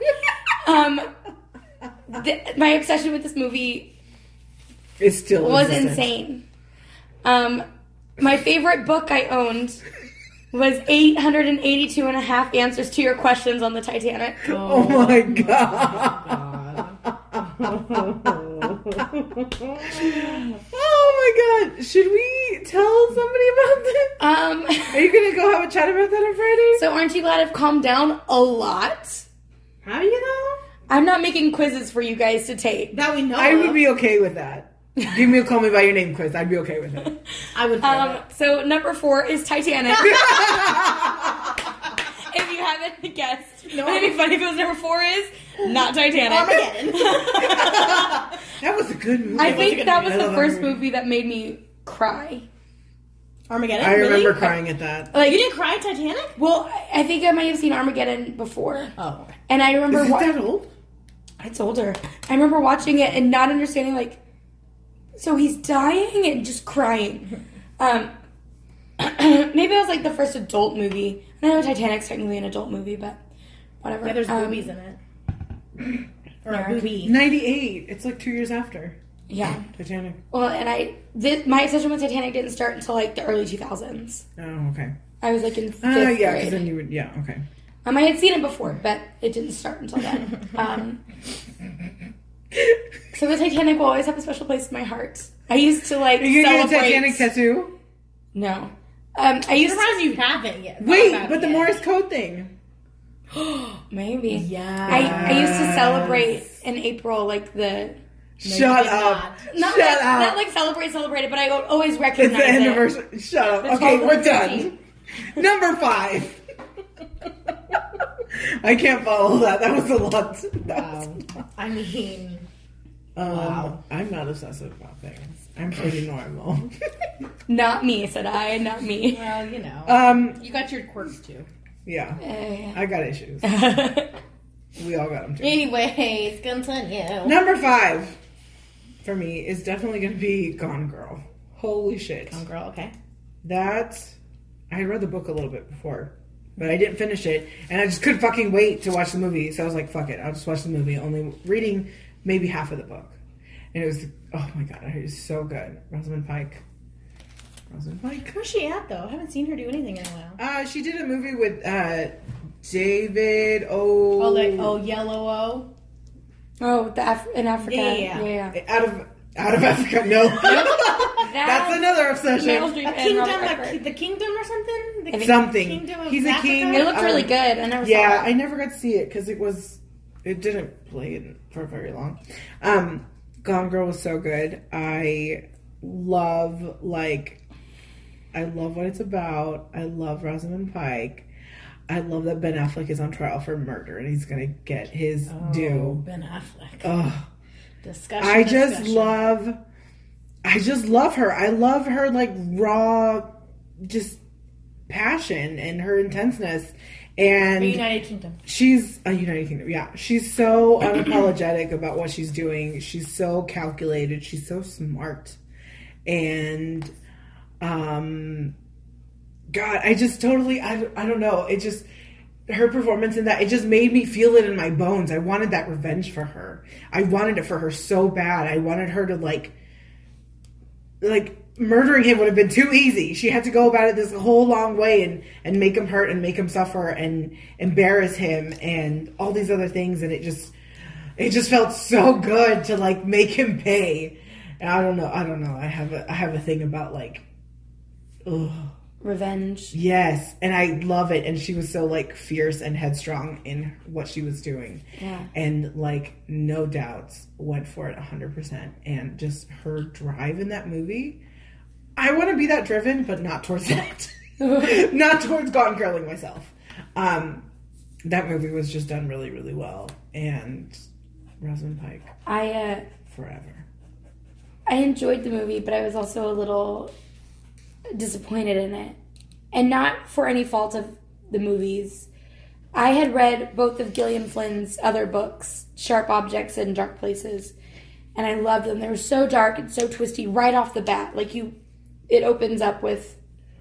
My obsession with this movie It still was existent. insane. My favorite book I owned was 882 and a half answers to your questions on the Titanic. Oh my god. Oh my god. Should we tell somebody about this? Are you gonna go have a chat about that on Friday? So aren't you glad I've calmed down a lot? How do you know? I'm not making quizzes for you guys to take. That we know. I would be okay with that. Give me a Call Me By Your Name quiz. I'd be okay with it. I would. So number 4 is Titanic. If you haven't guessed. No. It'd be funny if it was number 4 is not Titanic. Armageddon. That was a good movie. I think that was I the love first that movie that made me cry. Armageddon. I remember really? crying at that. Like, You didn't cry at Titanic? well, I think I might have seen Armageddon before. Oh. And I remember Is it that old? It's older. I remember watching it and not understanding, like, so he's dying and just crying. Maybe it was like the first adult movie. I know Titanic's technically an adult movie, but whatever. Yeah, there's boobies in it. Or a yeah. boobie. 98. It's like 2 years after. Yeah. Titanic. Well, and my obsession with Titanic didn't start until like the early 2000s. Oh, okay. I was like in 5th Yeah, because grade. then you would. Yeah, okay. I had seen it before, but it didn't start until then. So the Titanic will always have a special place in my heart. I used to like Are you gonna celebrate. get a Titanic tattoo? No. I used Surprised you haven't yet. Wait, Not but the yet. Morse code thing. maybe. Yeah. I used to celebrate in April like the. Shut up. Not Shut like, up. Not like celebrate it, but I would always It's recognize the it. anniversary. Shut up. The Okay, 12th we're and done. Number 5. I can't follow that. That was a lot. Wow. I mean, wow. I'm not obsessive about things. I'm pretty normal. Not me, said I. Not me. Well, you know. You got your quirks too. Yeah. I got issues. We all got them too. Anyways, continue. Number 5 for me is definitely going to be Gone Girl. Holy shit. Gone Girl, okay. I had read the book a little bit before, but I didn't finish it, and I just couldn't fucking wait to watch the movie, so I was like, fuck it, I'll just watch the movie, only reading maybe half of the book. And it was, oh my god, it was so good. Rosamund Pike. Where's she at, though? I haven't seen her do anything in a while. She did a movie with David Yellow O? Oh, in Africa. Yeah. Out of Africa, no. That's another obsession. Meryl Streep and Robert The Redford. Kingdom or something? Something. Kingdom of He's a Africa? king. It looked really good. I never saw it. I never got to see it because it didn't play it for very long. Gone Girl was so good. I love what it's about. I love Rosamund Pike. I love that Ben Affleck is on trial for murder and he's gonna get his due. Ben Affleck. Ugh. Discussion. I just love her. I love her like raw, just passion and her intenseness. And The United Kingdom. She's a United Kingdom. Yeah, she's so unapologetic about what she's doing. She's so calculated. She's so smart. And, God, I just totally. I don't know. It just. Her performance in that, it just made me feel it in my bones. I wanted that revenge for her. I wanted it for her so bad. I wanted her to like murdering him would have been too easy. She had to go about it this whole long way and make him hurt and make him suffer and embarrass him and all these other things. And it just felt so good to like make him pay. And I don't know. I have a thing about like, ugh. Revenge. Yes, and I love it. And she was so like fierce and headstrong in what she was doing. Yeah. And like no doubts went for it 100%. And just her drive in that movie. I want to be that driven, but not towards that. Not towards Gone Girling myself. That movie was just done really, really well. And Rosamund Pike. Forever. I enjoyed the movie, but I was also a little disappointed in it, and not for any fault of the movies. I had read both of Gillian Flynn's other books, Sharp Objects and Dark Places, and I loved them. They were so dark and so twisty right off the bat. It opens up with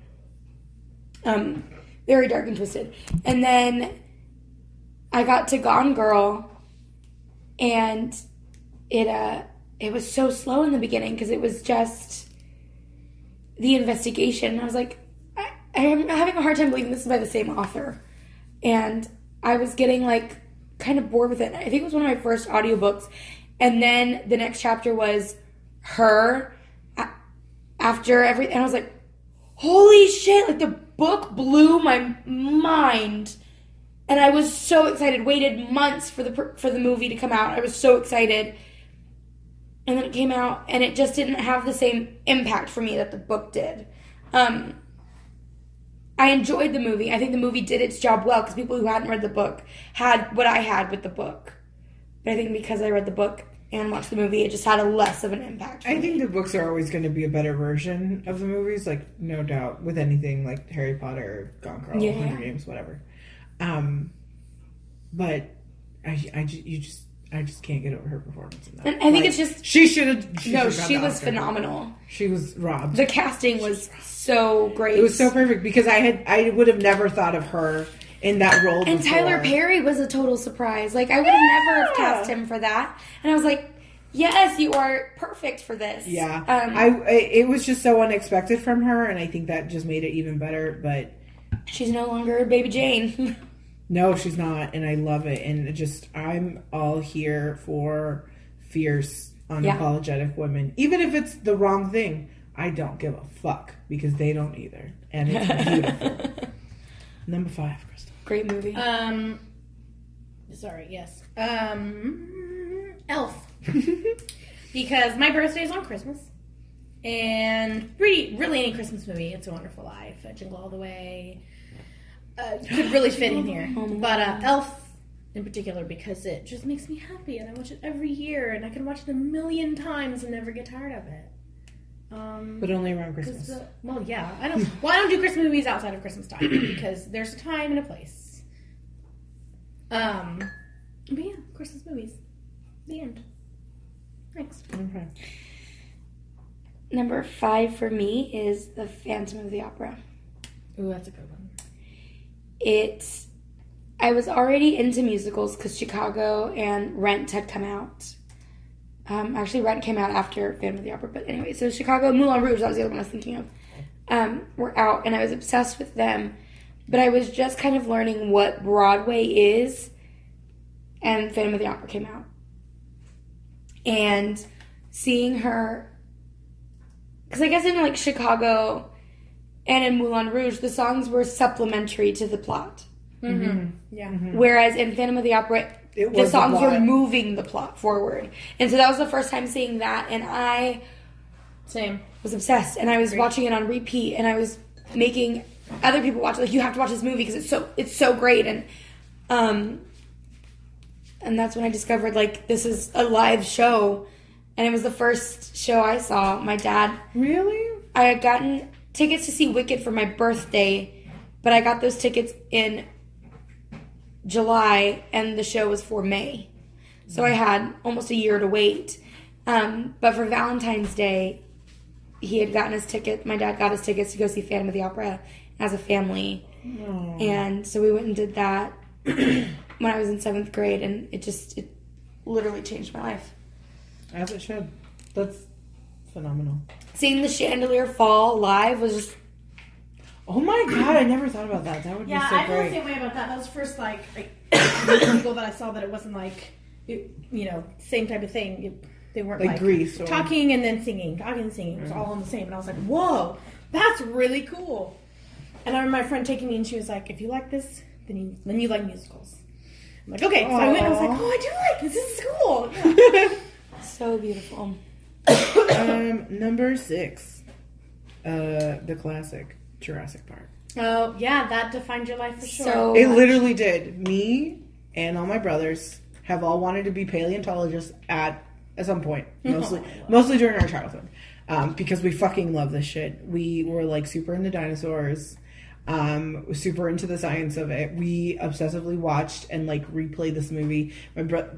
very dark and twisted. And then I got to Gone Girl, and it was so slow in the beginning because it was just the investigation. I was like, I'm having a hard time believing this is by the same author. And I was getting like kind of bored with it. I think it was one of my first audiobooks. And then the next chapter was her after everything. And I was like, holy shit, like the book blew my mind. And I was so excited, waited months for the movie to come out. I was so excited. And then it came out, and it just didn't have the same impact for me that the book did. I enjoyed the movie. I think the movie did its job well, because people who hadn't read the book had what I had with the book. But I think because I read the book and watched the movie, it just had a less of an impact. I think the books are always going to be a better version of the movies, like, no doubt, with anything like Harry Potter, Gone Girl, Hunger Games, whatever. But I just can't get over her performance in that. And I think it's just... She should have... No, she was phenomenal. She was robbed. The casting was so great. It was so perfect, because I would have never thought of her in that role and before. Tyler Perry was a total surprise. Like, I would have never have cast him for that. And I was like, Yes, you are perfect for this. Yeah. It was just so unexpected from her, and I think that just made it even better, but... She's no longer Baby Jane. No, she's not, and I love it, and I'm all here for fierce, unapologetic women. Even if it's the wrong thing, I don't give a fuck, because they don't either, and it's beautiful. Number 5, Crystal. Great movie. Sorry, yes. Elf. Because my birthday's on Christmas. And really any Christmas movie, It's a Wonderful Life, Jingle All the Way, could really fit in here. But Elf in particular, because it just makes me happy, and I watch it every year, and I can watch it a million times and never get tired of it. But only around Christmas. I don't do Christmas movies outside of Christmas time, because there's a time and a place. But yeah, Christmas movies. The end. Next. Okay. Number 5 for me is The Phantom of the Opera. Ooh, that's a good one. I was already into musicals because Chicago and Rent had come out. Actually, Rent came out after Phantom of the Opera, but anyway, so Chicago, Moulin Rouge, that was the other one I was thinking of, were out, and I was obsessed with them, but I was just kind of learning what Broadway is, and Phantom of the Opera came out. And seeing her, because I guess in like Chicago and in Moulin Rouge, the songs were supplementary to the plot. Mm-hmm. Yeah. Mm-hmm. Whereas in Phantom of the Opera, the songs were moving the plot forward. And so that was the first time seeing that, and I was obsessed. And I was watching it on repeat, and I was making other people watch it. Like, you have to watch this movie because it's so great. And that's when I discovered, like, this is a live show. And it was the first show I saw. My dad... Really? I had gotten tickets to see Wicked for my birthday, but I got those tickets in July, and the show was for May. So I had almost a year to wait. But for Valentine's Day, he had gotten his ticket. My dad got his tickets to go see Phantom of the Opera as a family. Aww. And so we went and did that when I was in 7th grade, and it literally changed my life. As it should. That's phenomenal. Seeing the chandelier fall live was just... Oh my god, I never thought about that. That would be so great. Yeah, I feel the same way about that. That was the first, musical that I saw that it wasn't same type of thing. They weren't like Grease or... talking and then singing. Talking and singing. It was all on the same. And I was like, whoa, that's really cool. And I remember my friend taking me, and she was like, if you like this, then you like musicals. I'm like, okay. So I went and I was like, oh, I do like this. This is cool. Yeah. So beautiful. Number 6. The classic Jurassic Park. Oh, yeah, that defined your life for sure. So it literally did. Me and all my brothers have all wanted to be paleontologists at some point. Mostly during our childhood. Because we fucking love this shit. We were like super into dinosaurs. Super into the science of it. We obsessively watched and like replayed this movie. My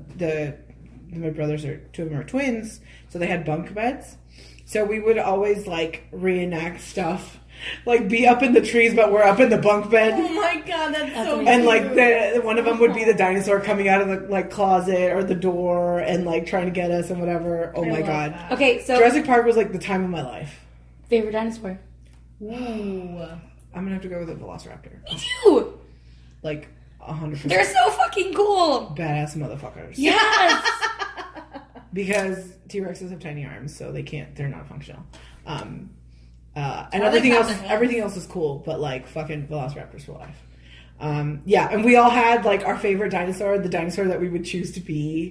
brothers two of them are twins, so they had bunk beds. So we would always like reenact stuff, like be up in the trees, but we're up in the bunk bed. Oh my god, that's so cute. And like one of them would be the dinosaur coming out of the like closet or the door and like trying to get us and whatever. Oh my god. That. Okay, so Jurassic Park was like the time of my life. Favorite dinosaur? Whoa. I'm gonna have to go with a Velociraptor. Me too. Like 100%. They're so fucking cool. Badass motherfuckers. Yes. Because T-Rexes have tiny arms, so they're not functional. And like everything else is cool, but like fucking Velociraptors for life. Yeah, and we all had like our favorite dinosaur, the dinosaur that we would choose to be.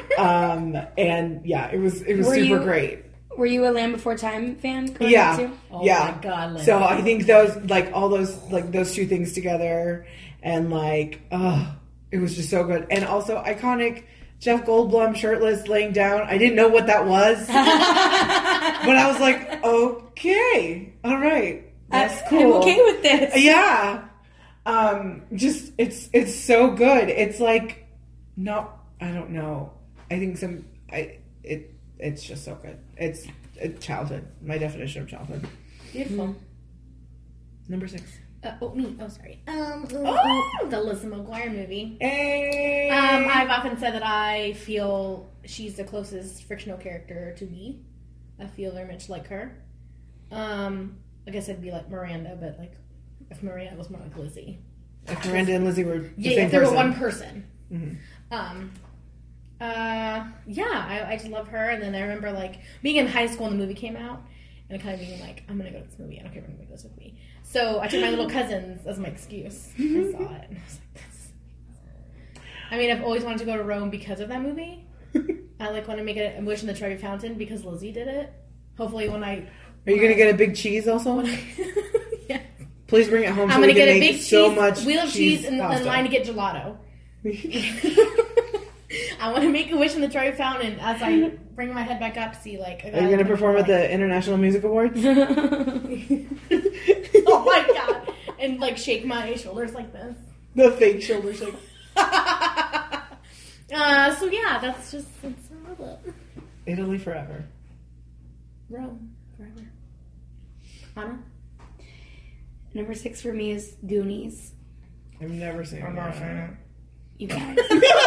And yeah, it was super great. Were you a Land Before Time fan? Yeah. Oh yeah. my god. So I think those two things together, and like, it was just so good. And also iconic Jeff Goldblum shirtless laying down. I didn't know what that was. But I was like, okay. All right. That's cool. I'm okay with this. Yeah. Just, it's so good. It's like, I don't know. I think it's just so good. It's childhood. My definition of childhood. Beautiful. Number 6. Me. Oh, sorry. The Lizzie McGuire movie. Hey. I've often said that I feel she's the closest fictional character to me. I feel very much like her. I guess I'd be like Miranda, but like if Miranda was more like Lizzie. If Miranda and Lizzie were the same if they person. were one person. Mm-hmm. I just love her. And then I remember like being in high school when the movie came out and kind of being like, I'm gonna go to this movie. I don't care if anybody goes with me. So I took my little cousins as my excuse. I saw it and I was like, this. I mean, I've always wanted to go to Rome because of that movie. I like want to make a wish in the Trevi Fountain because Lizzie did it. Hopefully, when I are you gonna get a big cheese also? Yeah. Please bring it home. I'm so gonna we can get a make big so cheese, much wheel of cheese in pasta. line to get gelato. I want to make a wish in the Trevi Fountain as I bring my head back up to see like. Are you gonna perform at the International Music Awards? Oh my god! And like shake my shoulders like this. The fake shoulder shake. So yeah, that's I love it. Italy forever. Rome forever. Anna? Number 6 for me is Goonies. I've never seen it. You guys.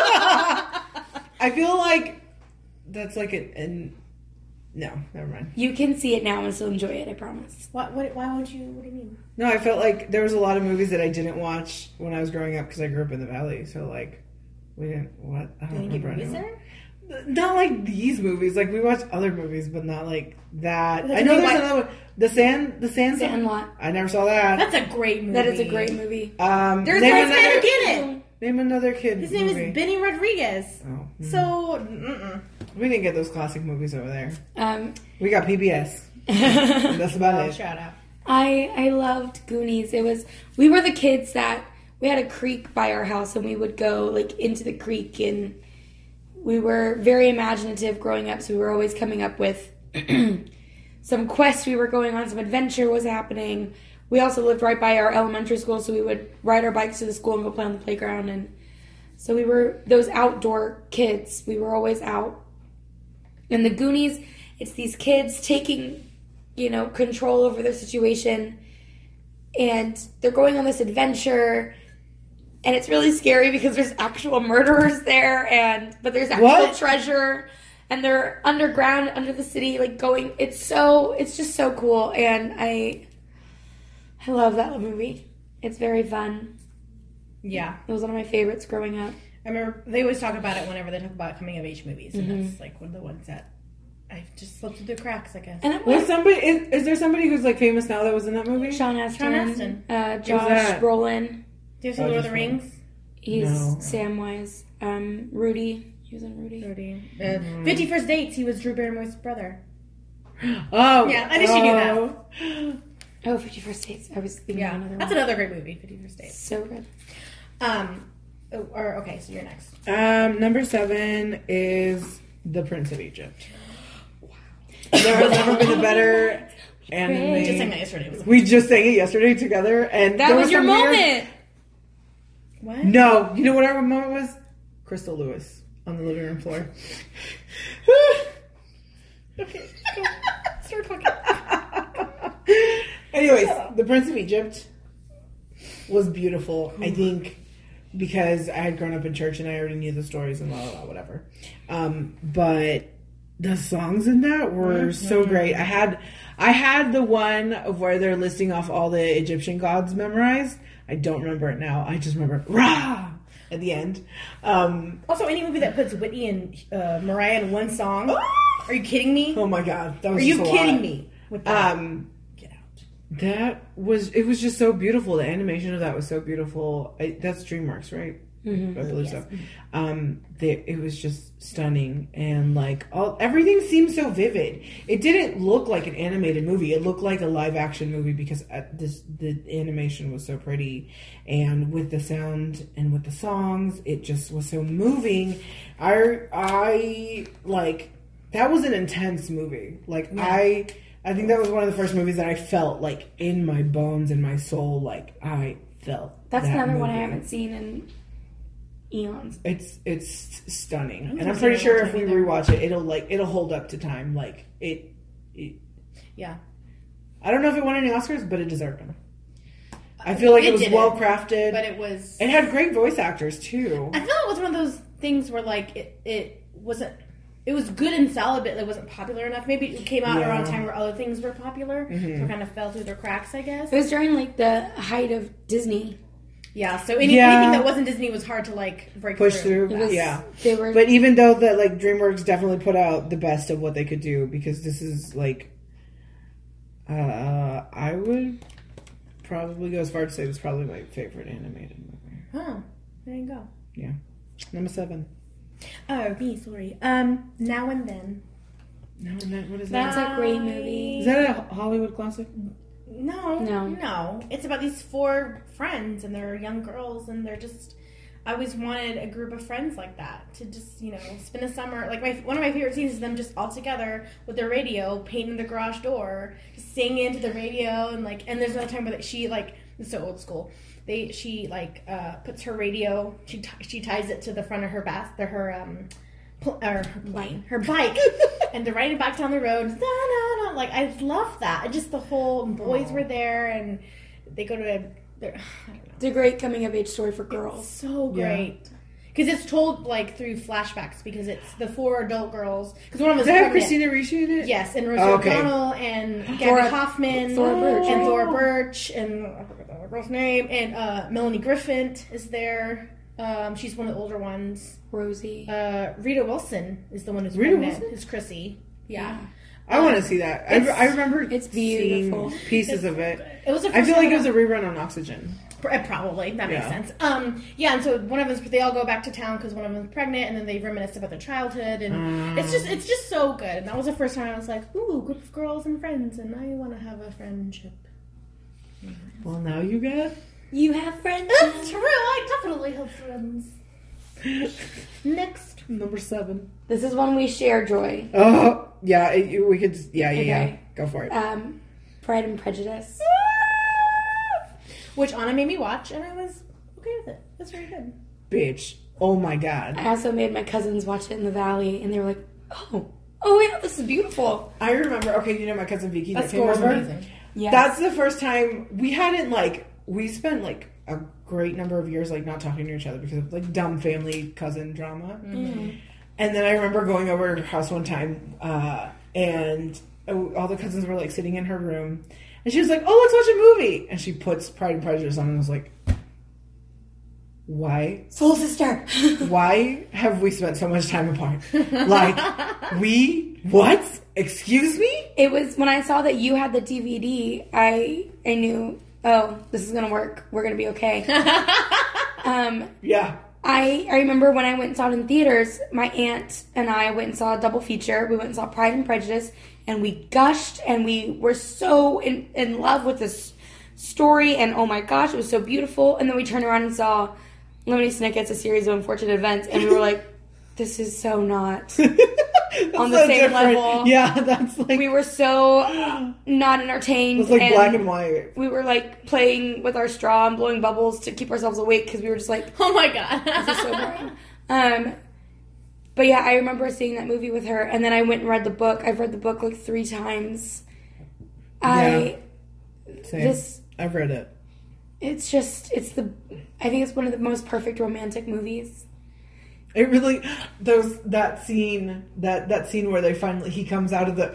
I feel like that's like no, never mind. You can see it now and still enjoy it, I promise. Why won't you? What do you mean? No, I felt like there was a lot of movies that I didn't watch when I was growing up because I grew up in the Valley. So like, we didn't. What? I don't remember movies anyone. there? Not like these movies. Like we watched other movies, but not like that. That's I know okay, there's another one. The Sand. Sandlot. I never saw that. That's a great movie. That is a great movie. There's name nice man another, to get it. Name another kid. His name movie. is Benny Rodriguez. Oh, So, we didn't get those classic movies over there. Um, We got PBS. And that's about it. Shout out. I loved Goonies. We were the kids that we had a creek by our house and we would go like into the creek, and we were very imaginative growing up, so we were always coming up with some quest we were going on, some adventure was happening. We also lived right by our elementary school, so we would ride our bikes to the school and go play on the playground, and so we were those outdoor kids. We were always out. And the Goonies, it's these kids taking, control over their situation, and they're going on this adventure, and it's really scary because there's actual murderers there, but there's actual treasure, and they're underground under the city, like going. It's just so cool, and I love that movie. It's very fun. Yeah. It was one of my favorites growing up. I remember they always talk about it whenever they talk about coming of age movies, and that's like one of the ones that I just slipped through the cracks, I guess. And it Was was somebody? Is there somebody who's like famous now that was in that movie? Sean Astin. Who's Josh that? Brolin. Do you have Lord of the Rings? He's No. Samwise. Rudy. He was in Rudy. 50 First Dates, he was Drew Barrymore's brother. Oh, Yeah, I knew she knew that. Oh, 50 First Dates. I was thinking of another That's one. another great movie, 50 First Dates. So good. Okay, so you're next. Number 7 is The Prince of Egypt. Wow. There has never been a better anime. We just sang that yesterday. We just sang it yesterday together, and That there was your some weird- moment. What? No, you know what our moment was? Crystal Lewis on the living room floor. Okay, go. Start talking. Anyways, The Prince of Egypt was beautiful. I think because I had grown up in church and I already knew the stories and whatever. But the songs in that were so great. I had the one of where they're listing off all the Egyptian gods memorized. I don't remember it now. I just remember Ra at the end. Also, any movie that puts Whitney and Mariah in one song. Are you kidding me? Oh my god, that was Are you just a kidding lot. me? With that? Get out. It was just so beautiful. The animation of that was so beautiful. That's DreamWorks, right? I believe so. It was just stunning, and like everything seemed so vivid. It didn't look like an animated movie. It looked like a live action movie because the animation was so pretty, and with the sound and with the songs, it just was so moving. I like that was an intense movie. Like I think that was one of the first movies that I felt like in my bones and my soul. Like I felt. That's that another one I movie. haven't seen in eons. It's stunning, and I'm haven't pretty seen it sure in if a we long time rewatch it, it'll hold up to time. Like it. Yeah. I don't know if it won any Oscars, but it deserved them. I feel like it was didn't, well crafted. But it was. It had great voice actors too. I feel it was one of those things where like it wasn't. it was good and solid, but it wasn't popular enough. Maybe it came out around a time where other things were popular, so it kind of fell through their cracks, I guess. It was during like the height of Disney. Yeah, so anything that wasn't Disney was hard to like push through. It was, they were. But even though that like DreamWorks definitely put out the best of what they could do, because this is like, I would probably go as far to say it's probably my favorite animated movie. Oh, there you go. Yeah, number 7. Oh, me, sorry. Now and Then. Now and Then. What is That's that? a great movie. Is that a Hollywood classic? No. It's about these 4 friends, and they're young girls, and they're just. I always wanted a group of friends like that to just, spend a summer. Like one of my favorite scenes is them just all together with their radio, painting the garage door, just singing into the radio, and there's another time where she it's so old school. She puts her radio. She ties it to the front of her her bike, and they're riding back down the road. I love that. Just the whole boys were there, and they go to I don't know. It's a great coming of age story for girls. It's so great. Because it's told through flashbacks, because it's the 4 adult girls. Because one of them Does that have Christina Ricci in it? Yes, and Rosie O'Donnell and Gabby Hoffman and Thora Birch and I forgot the girl's name, and Melanie Griffin is there. She's one of the older ones. Rosie. Rita Wilson is the one who's Rita pregnant. Wilson? Is Chrissy. Yeah. I want to see that. I remember it's beautiful. seeing pieces of it. It was. I feel like it was a rerun on Oxygen. Probably. That makes sense. And so one of them, they all go back to town because one of them is pregnant, and then they reminisce about their childhood, and it's just so good. And that was the first time I was like, ooh, group of girls and friends, and I want to have a friendship. Well, now you got... You have friends. That's true. I definitely have friends. Next. Number 7. This is one we share, Joy. Oh, yeah. We could... Yeah. Okay. Go for it. Pride and Prejudice. Which Anna made me watch, and I was okay with it. That's very good. Bitch. Oh, my God. I also made my cousins watch it in the Valley, and they were like, oh yeah, this is beautiful. I remember, okay, my cousin Vicky that that came score was over. amazing. Yes. That's the first time we hadn't, we spent, a great number of years, not talking to each other because of, dumb family cousin drama. Mm-hmm. And then I remember going over to her house one time, and all the cousins were, sitting in her room. And she was like, oh, let's watch a movie. And she puts Pride and Prejudice on and was like, why? Soul Sister. Why have we spent so much time apart? What? Excuse me? It was when I saw that you had the DVD, I knew, oh, this is going to work. We're going to be okay. Yeah. I remember when I went and saw it in theaters, my aunt and I went and saw a double feature. We went and saw Pride and Prejudice, and we gushed, and we were so in love with this story, and oh my gosh, it was so beautiful. And then we turned around and saw Lemony Snicket's A Series of Unfortunate Events, and we were like, this is so not on the same level. Yeah, that's we were so not entertained. It was black and white. We were playing with our straw and blowing bubbles to keep ourselves awake because we were just oh my God, this is so boring. But yeah, I remember seeing that movie with her, and then I went and read the book. I've read the book 3 times. Same. This I've read it. It's just I think it's one of the most perfect romantic movies. It really that scene where he comes out of the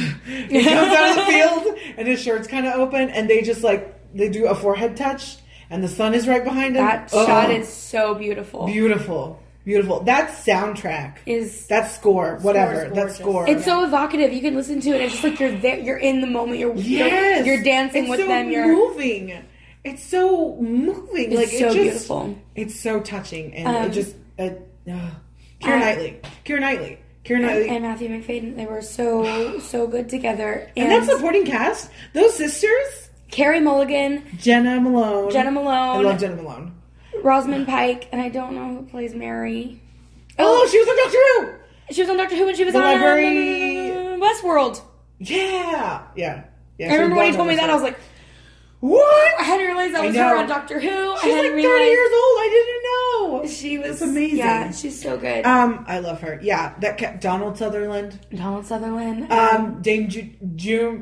field and his shirt's kind of open and they just they do a forehead touch and the sun is right behind him. That shot is so beautiful. Beautiful. That soundtrack that score, whatever, that score. It's so evocative. You can listen to it. It's just you're there. You're in the moment. You're dancing with them. You're moving. It's so moving. It's so beautiful. It's so touching, and it just. Keira Knightley, and Matthew McFadden. They were so good together. And that supporting cast, those sisters, Carey Mulligan, Jenna Malone. I love Jenna Malone. Rosamund Pike, and I don't know who plays Mary. Oh, she was on Doctor Who. She was on Doctor Who, and she was the on library. Westworld. Yeah. I remember when you told me that, I was like, what? I hadn't realized that was her on Doctor Who. She's 30 years old. I didn't know. She was amazing. Yeah, she's so good. I love her. Yeah, that Donald Sutherland. Dame Judi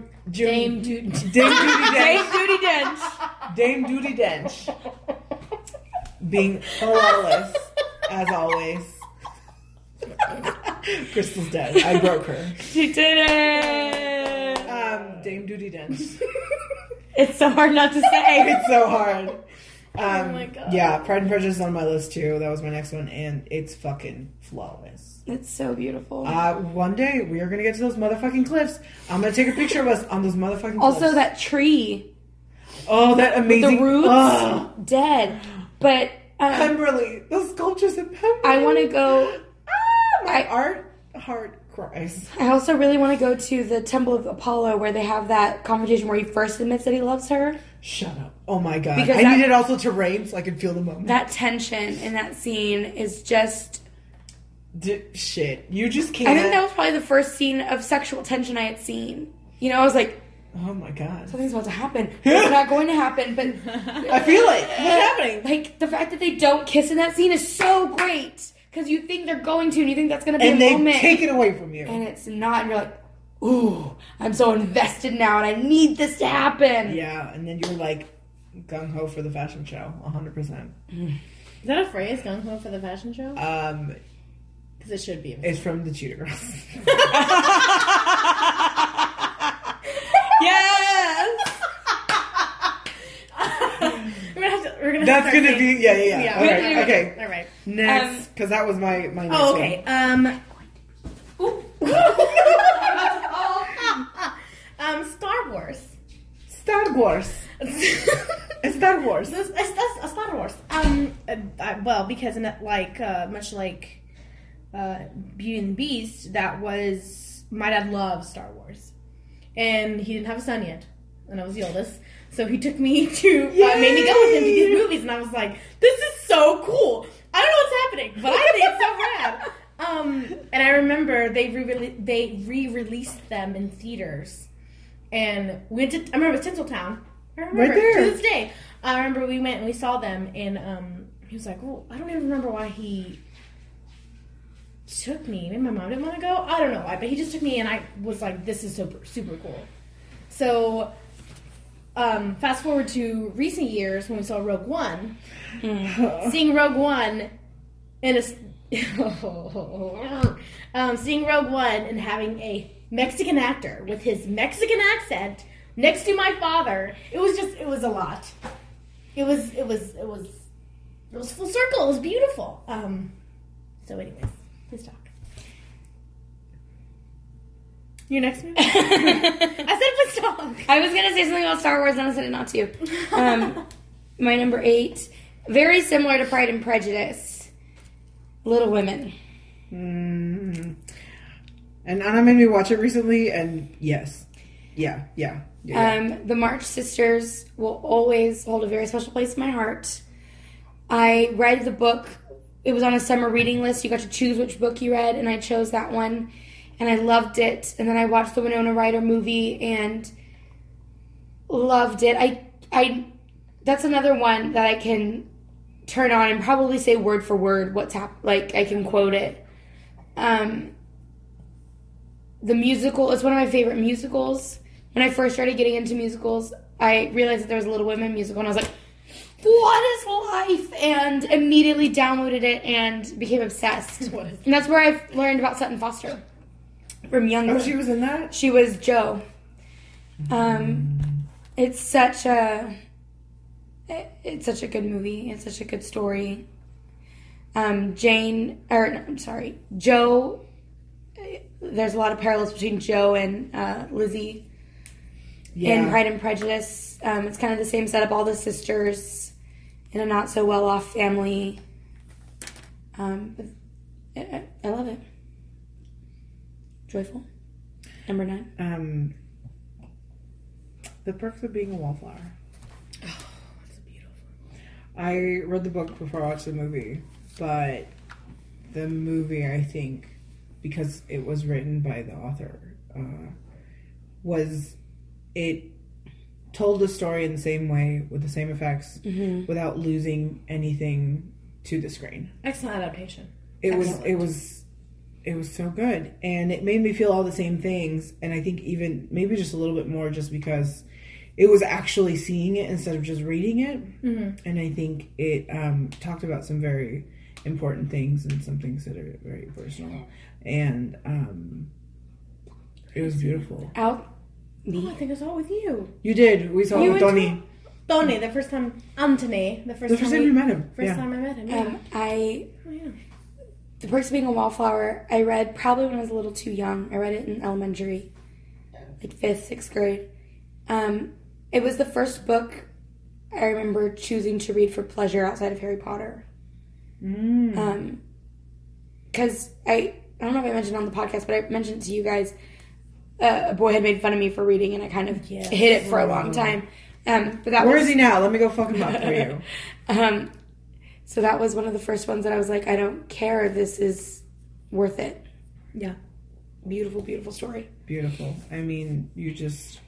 Dench. Being flawless, as always. Crystal's dead. I broke her. She did it. Dame Judi Dench. It's so hard not to say. It's so hard. Oh my God. Yeah, Pride and Prejudice is on my list too. That was my next one, and it's fucking flawless. It's so beautiful. One day we are gonna get to those motherfucking cliffs. I'm gonna take a picture of us on those motherfucking cliffs. Also, that tree. Oh, that amazing. The roots. Oh. Dead. But Pemberley. Those sculptures in Pemberley. I want to go. My heart cries. I also really want to go to the Temple of Apollo where they have that conversation where he first admits that he loves her. Shut up. Oh my God. Because I need it also to rain so I can feel the moment. That tension in that scene is just... Shit. You just can't... I think that was probably the first scene of sexual tension I had seen. You know, I was like... Oh my God. Something's about to happen. It's not going to happen, but... I feel it. What's happening? Like, the fact that they don't kiss in that scene is so great. Because you think they're going to, and you think that's going to be a moment. And they take it away from you. And it's not, and you're like, ooh, I'm so invested now, and I need this to happen. Yeah, and then you're like gung-ho for the fashion show, 100%. Is that a phrase, gung-ho for the fashion show? Because it should be. It's from the Cheetah Girls. Yes! We're gonna That's gonna be yeah. Okay. All right. Next, because that was my next Oh, okay. Star Wars. Star Wars. Star Wars. Star Wars. Well, because much like Beauty and the Beast, that was my dad loves Star Wars, and he didn't have a son yet, and I was the oldest. So he took me to, made me go with him to these movies, and I was like, this is so cool. I don't know what's happening, but I think it's so rad. And I remember they re-released them in theaters. And we went to, I remember Tinseltown. I remember right there. To this day. I remember we went and we saw them, and he was like, well, I don't even remember why he took me. Maybe my mom didn't want to go. I don't know why, but he just took me, and I was like, this is super cool. So... fast forward to recent years when we saw Rogue One. Seeing Rogue One seeing Rogue One and having a Mexican actor with his Mexican accent next to my father, it was a lot. It was full circle. It was beautiful. So anyways, please talk. Your next movie? I said let's talk. I was going to say something about Star Wars, and I decided not to. My number 8, very similar to Pride and Prejudice, Little Women. Mm-hmm. And Anna made me watch it recently, and yes. Yeah. The March Sisters will always hold a very special place in my heart. I read the book. It was on a summer reading list. You got to choose which book you read, and I chose that one. And I loved it. And then I watched the Winona Ryder movie and loved it. I that's another one that I can turn on and probably say word for word what's happened. Like, I can quote it. The musical is one of my favorite musicals. When I first started getting into musicals, I realized that there was a Little Women musical, and I was like, what is life? And immediately downloaded it and became obsessed. And that's where I learned about Sutton Foster. From younger. Oh, she was in that? She was Jo. It's such a good movie. It's such a good story. Jo. There's a lot of parallels between Jo and Lizzie in Pride and Prejudice. It's kind of the same setup. All the sisters in a not so well off family. But I love it. Joyful. Number 9. The Perks of Being a Wallflower. Oh, that's beautiful. I read the book before I watched the movie, but the movie, I think, because it was written by the author, it told the story in the same way, with the same effects, without losing anything to the screen. Excellent adaptation. It was so good, and it made me feel all the same things, and I think even maybe just a little bit more, just because it was actually seeing it instead of just reading it. And I think it talked about some very important things and some things that are very personal, and it was beautiful. Out. Oh, I think I saw it with you. You did. We saw it with Tony. Tony, the first time. Antony, the first time we met him. First time I met him. Yeah. Oh, Yeah. The Perks of Being a Wallflower, I read probably when I was a little too young. I read it in elementary, like 5th, 6th grade. It was the first book I remember choosing to read for pleasure outside of Harry Potter. Because I don't know if I mentioned on the podcast, but I mentioned to you guys, a boy had made fun of me for reading, and I kind of hid it for a long time. But that Where is he now? Let me go fuck him up for you. So that was one of the first ones that I was like, I don't care if this is worth it. Yeah. Beautiful, beautiful story. Beautiful. I mean, you just...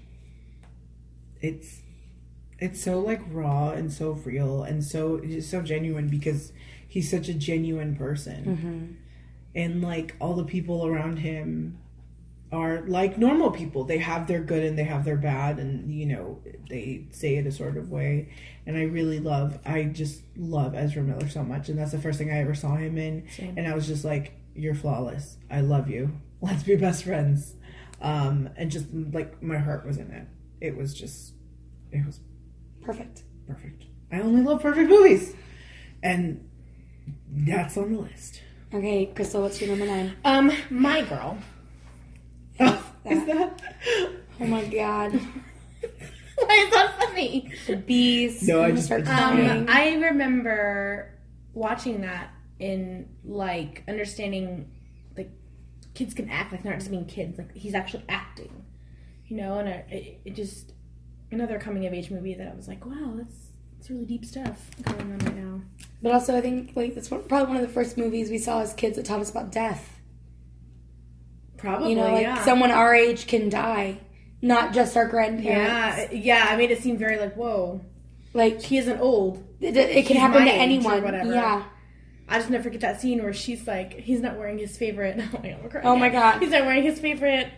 It's so, like, raw and so real and so genuine because he's such a genuine person. And, like, all the people around him are, like, normal people. They have their good and they have their bad, and, you know, they say it a sort of way. And I just love Ezra Miller so much, and that's the first thing I ever saw him in. Same. And I was just like, you're flawless. I love you. Let's be best friends. And just, like, my heart was in it. It was Perfect. perfect. I only love perfect movies. And that's on the list. Okay, Crystal, what's your number 9? My Girl. Is that? Oh my god. Why is that funny? The bees. No, I I'm gonna just- start crying. I remember watching that in, like, understanding, like, kids can act, like, they're not just being kids. Like, he's actually acting. You know, and it just... Another coming-of-age movie that I was like, wow, that's really deep stuff going on right now. But also, I think like that's probably one of the first movies we saw as kids that taught us about death. Probably, You know, like yeah. someone our age can die, not just our grandparents. Yeah, I mean, it seemed very like, whoa. Like He isn't old. it can He's happen my to age or anyone. whatever. Yeah. I just never forget that scene where she's like, he's not wearing his favorite. Oh my god, I'm crying. Oh my god. He's not wearing his favorite.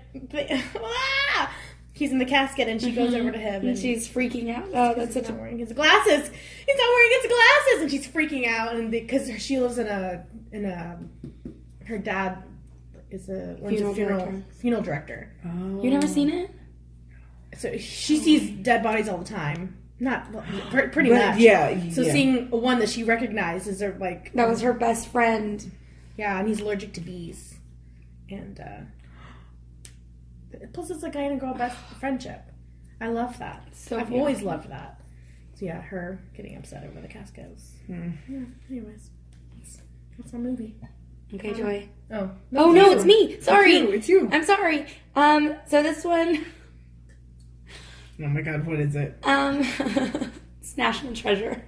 Ah! He's in the casket, and she goes over to him, And she's freaking out. Oh, that's such not a wearing his glasses. He's not wearing his glasses, and she's freaking out, and because she lives in a her dad is a funeral director. Oh. You never seen it? So she sees dead bodies all the time. Not pretty But, much. yeah. So seeing one that she recognizes, or like That was her best friend. yeah, and he's allergic to bees, and plus it's like guy and girl best friendship. I love that. So I've beautiful. always loved that. So yeah, her getting upset over the casket was yeah. Anyways, that's our movie. Okay, Joy. Oh Oh no, it's me. Sorry. It's you. I'm sorry. So this one, Oh my god, what is it? it's National Treasure.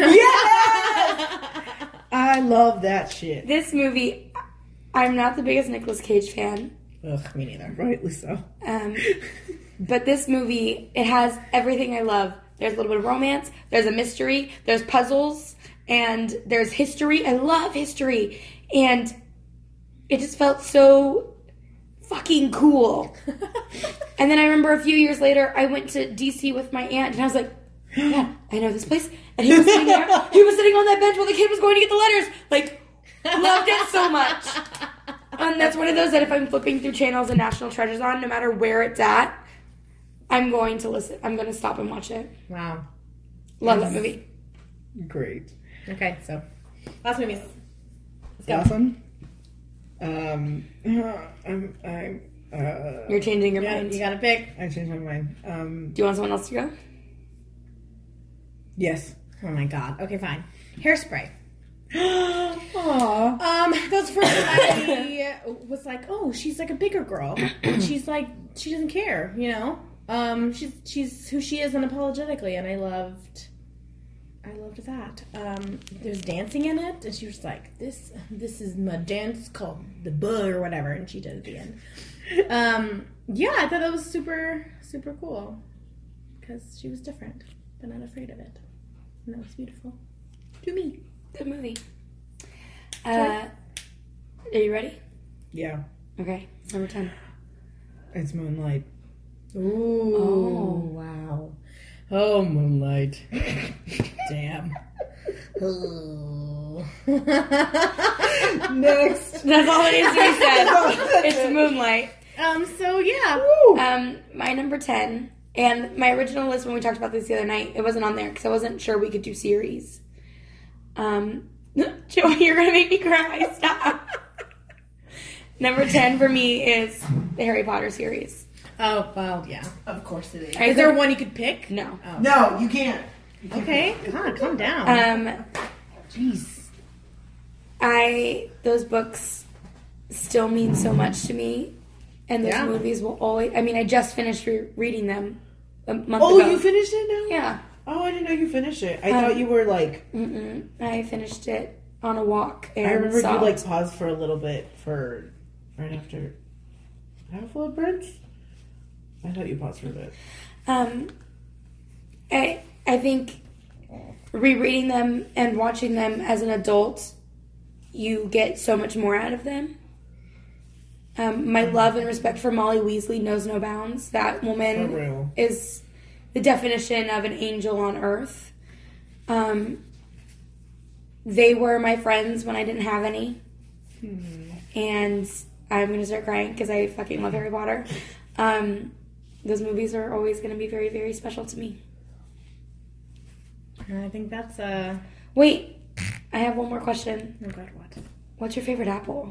I love that shit. This movie, I'm not the biggest Nicolas Cage fan. Ugh, me neither. Rightly so. But this movie, it has everything I love. There's a little bit of romance, there's a mystery, there's puzzles, and there's history. I love history. And it just felt so fucking cool. And then I remember a few years later, I went to DC with my aunt, and I was like, yeah, I know this place. And he was sitting there, he was sitting on that bench while the kid was going to get the letters. Like, loved it so much. And that's one of those that if I'm flipping through channels and National Treasure's on, no matter where it's at, I'm going to listen. I'm going to stop and watch it. Wow. Love that movie. Great. Okay, so last movies. Awesome. You're changing your mind. You gotta pick. I changed my mind. Do you want someone else to go? Yes. Oh my god. Okay, fine. Hairspray. Aww. That was the first time I was like, oh, she's like a bigger girl. And she's like, she doesn't care, you know? She's who she is unapologetically, and I loved that. There's dancing in it, and she was like, this is my dance called the Bug or whatever, and she did at the end. Yeah, I thought that was super, super cool. Because she was different, but not afraid of it. And that was beautiful. To me. Good movie. Are you ready? Yeah. Okay. Number 10. It's Moonlight. Ooh. Oh. Wow. Oh, Moonlight. Damn. Oh. Next. That's all it is to be said. It's Moonlight. So yeah. Woo. My number 10, and my original list when we talked about this the other night, it wasn't on there because I wasn't sure we could do series. Joey, you're gonna make me cry. Stop. Number 10 for me is the Harry Potter series. Oh, well, yeah. Of course it is. Is there one you could pick? No. Oh. No, you can't. Okay. God, calm down. Jeez. Those books still mean so much to me, and those Yeah. movies will always. I mean, I just finished reading them a month Oh, ago. you finished it now? Yeah. Oh, I didn't know you finished it. I thought you were like. I finished it on a walk. And I remember sobbed. you like paused for a little bit for right after Half-Blood Prince. I thought you paused for a bit. I think rereading them and watching them as an adult, you get so much more out of them. My love and respect for Molly Weasley knows no bounds. That For woman real. is the definition of an angel on earth. They were my friends when I didn't have any. And I'm going to start crying because I fucking love Harry Potter. Those movies are always going to be very, very special to me. I think that's Wait, I have one more question. Oh God, what? What's your favorite apple?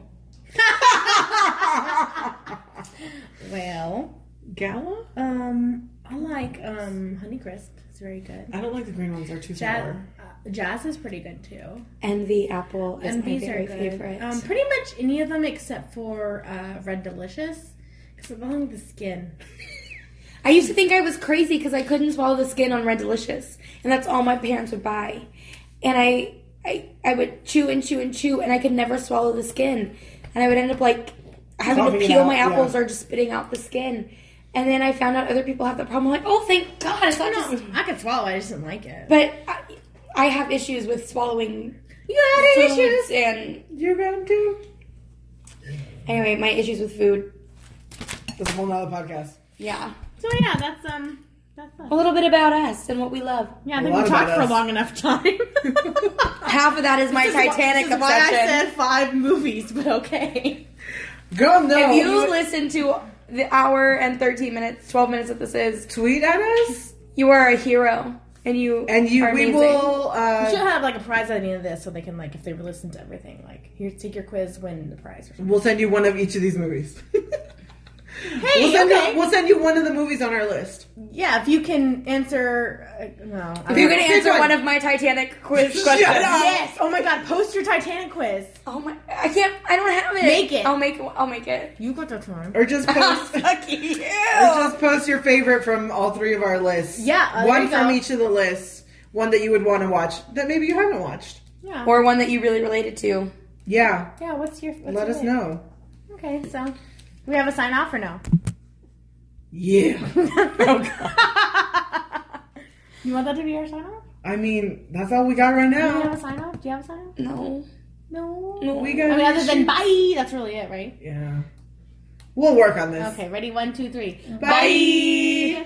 Well, Gala? I like Honeycrisp. It's very good. I don't like the green ones. They're too Jazz, sour. Jazz is pretty good too. Envy apple is And my these are very good. favorite. Pretty much any of them except for Red Delicious, because I don't like the skin. I used to think I was crazy because I couldn't swallow the skin on Red Delicious, and that's all my parents would buy. And I would chew and chew and chew, and I could never swallow the skin, and I would end up like having Coughing to it peel out, my apples yeah. or just spitting out the skin. And then I found out other people have that problem. I'm like, oh, thank God! It's not just. I could swallow. I just didn't like it. But I have issues with swallowing You had foods, issues. and You're going to? anyway, my issues with food. That's a whole nother podcast. Yeah, So yeah, that's a little bit about us and what we love. Yeah, I A think lot we talked about for a us. long enough time. Half of that is my Titanic This is why I obsession. said 5 movies, but okay. Girl, no. If you listen to the hour and 13 minutes, 12 minutes that this is, tweet at us, you are a hero. And you are we amazing. will. We should have like a prize at the end of this, so they can like, if they listen to everything, like here, take your quiz, win the prize or something. We'll send you one of each of these movies. Hey, We'll send you one of the movies on our list. Yeah, if you can answer. No, If you can Here's answer one. one of my Titanic quiz Shut questions. up. Yes. Oh my God, post your Titanic quiz. Oh my, I can't, I don't have it. Make it. I'll make it. You got the time. Or just post. Fuck you. Or just post your favorite from all 3 of our lists. Yeah, there one you from go. each of the lists. One that you would want to watch that maybe you haven't watched. Yeah. Or one that you really related to. Yeah, Yeah. What's your? let us know. Okay, so do we have a sign off or no? Yeah. You want that to be our sign off? I mean, that's all we got right Do you have now. a sign off? Do you have a sign off? No. No. No. We got I mean, other than issues. bye. That's really it, right? Yeah. We'll work on this. Okay. Ready? 1, 2, 3. Bye.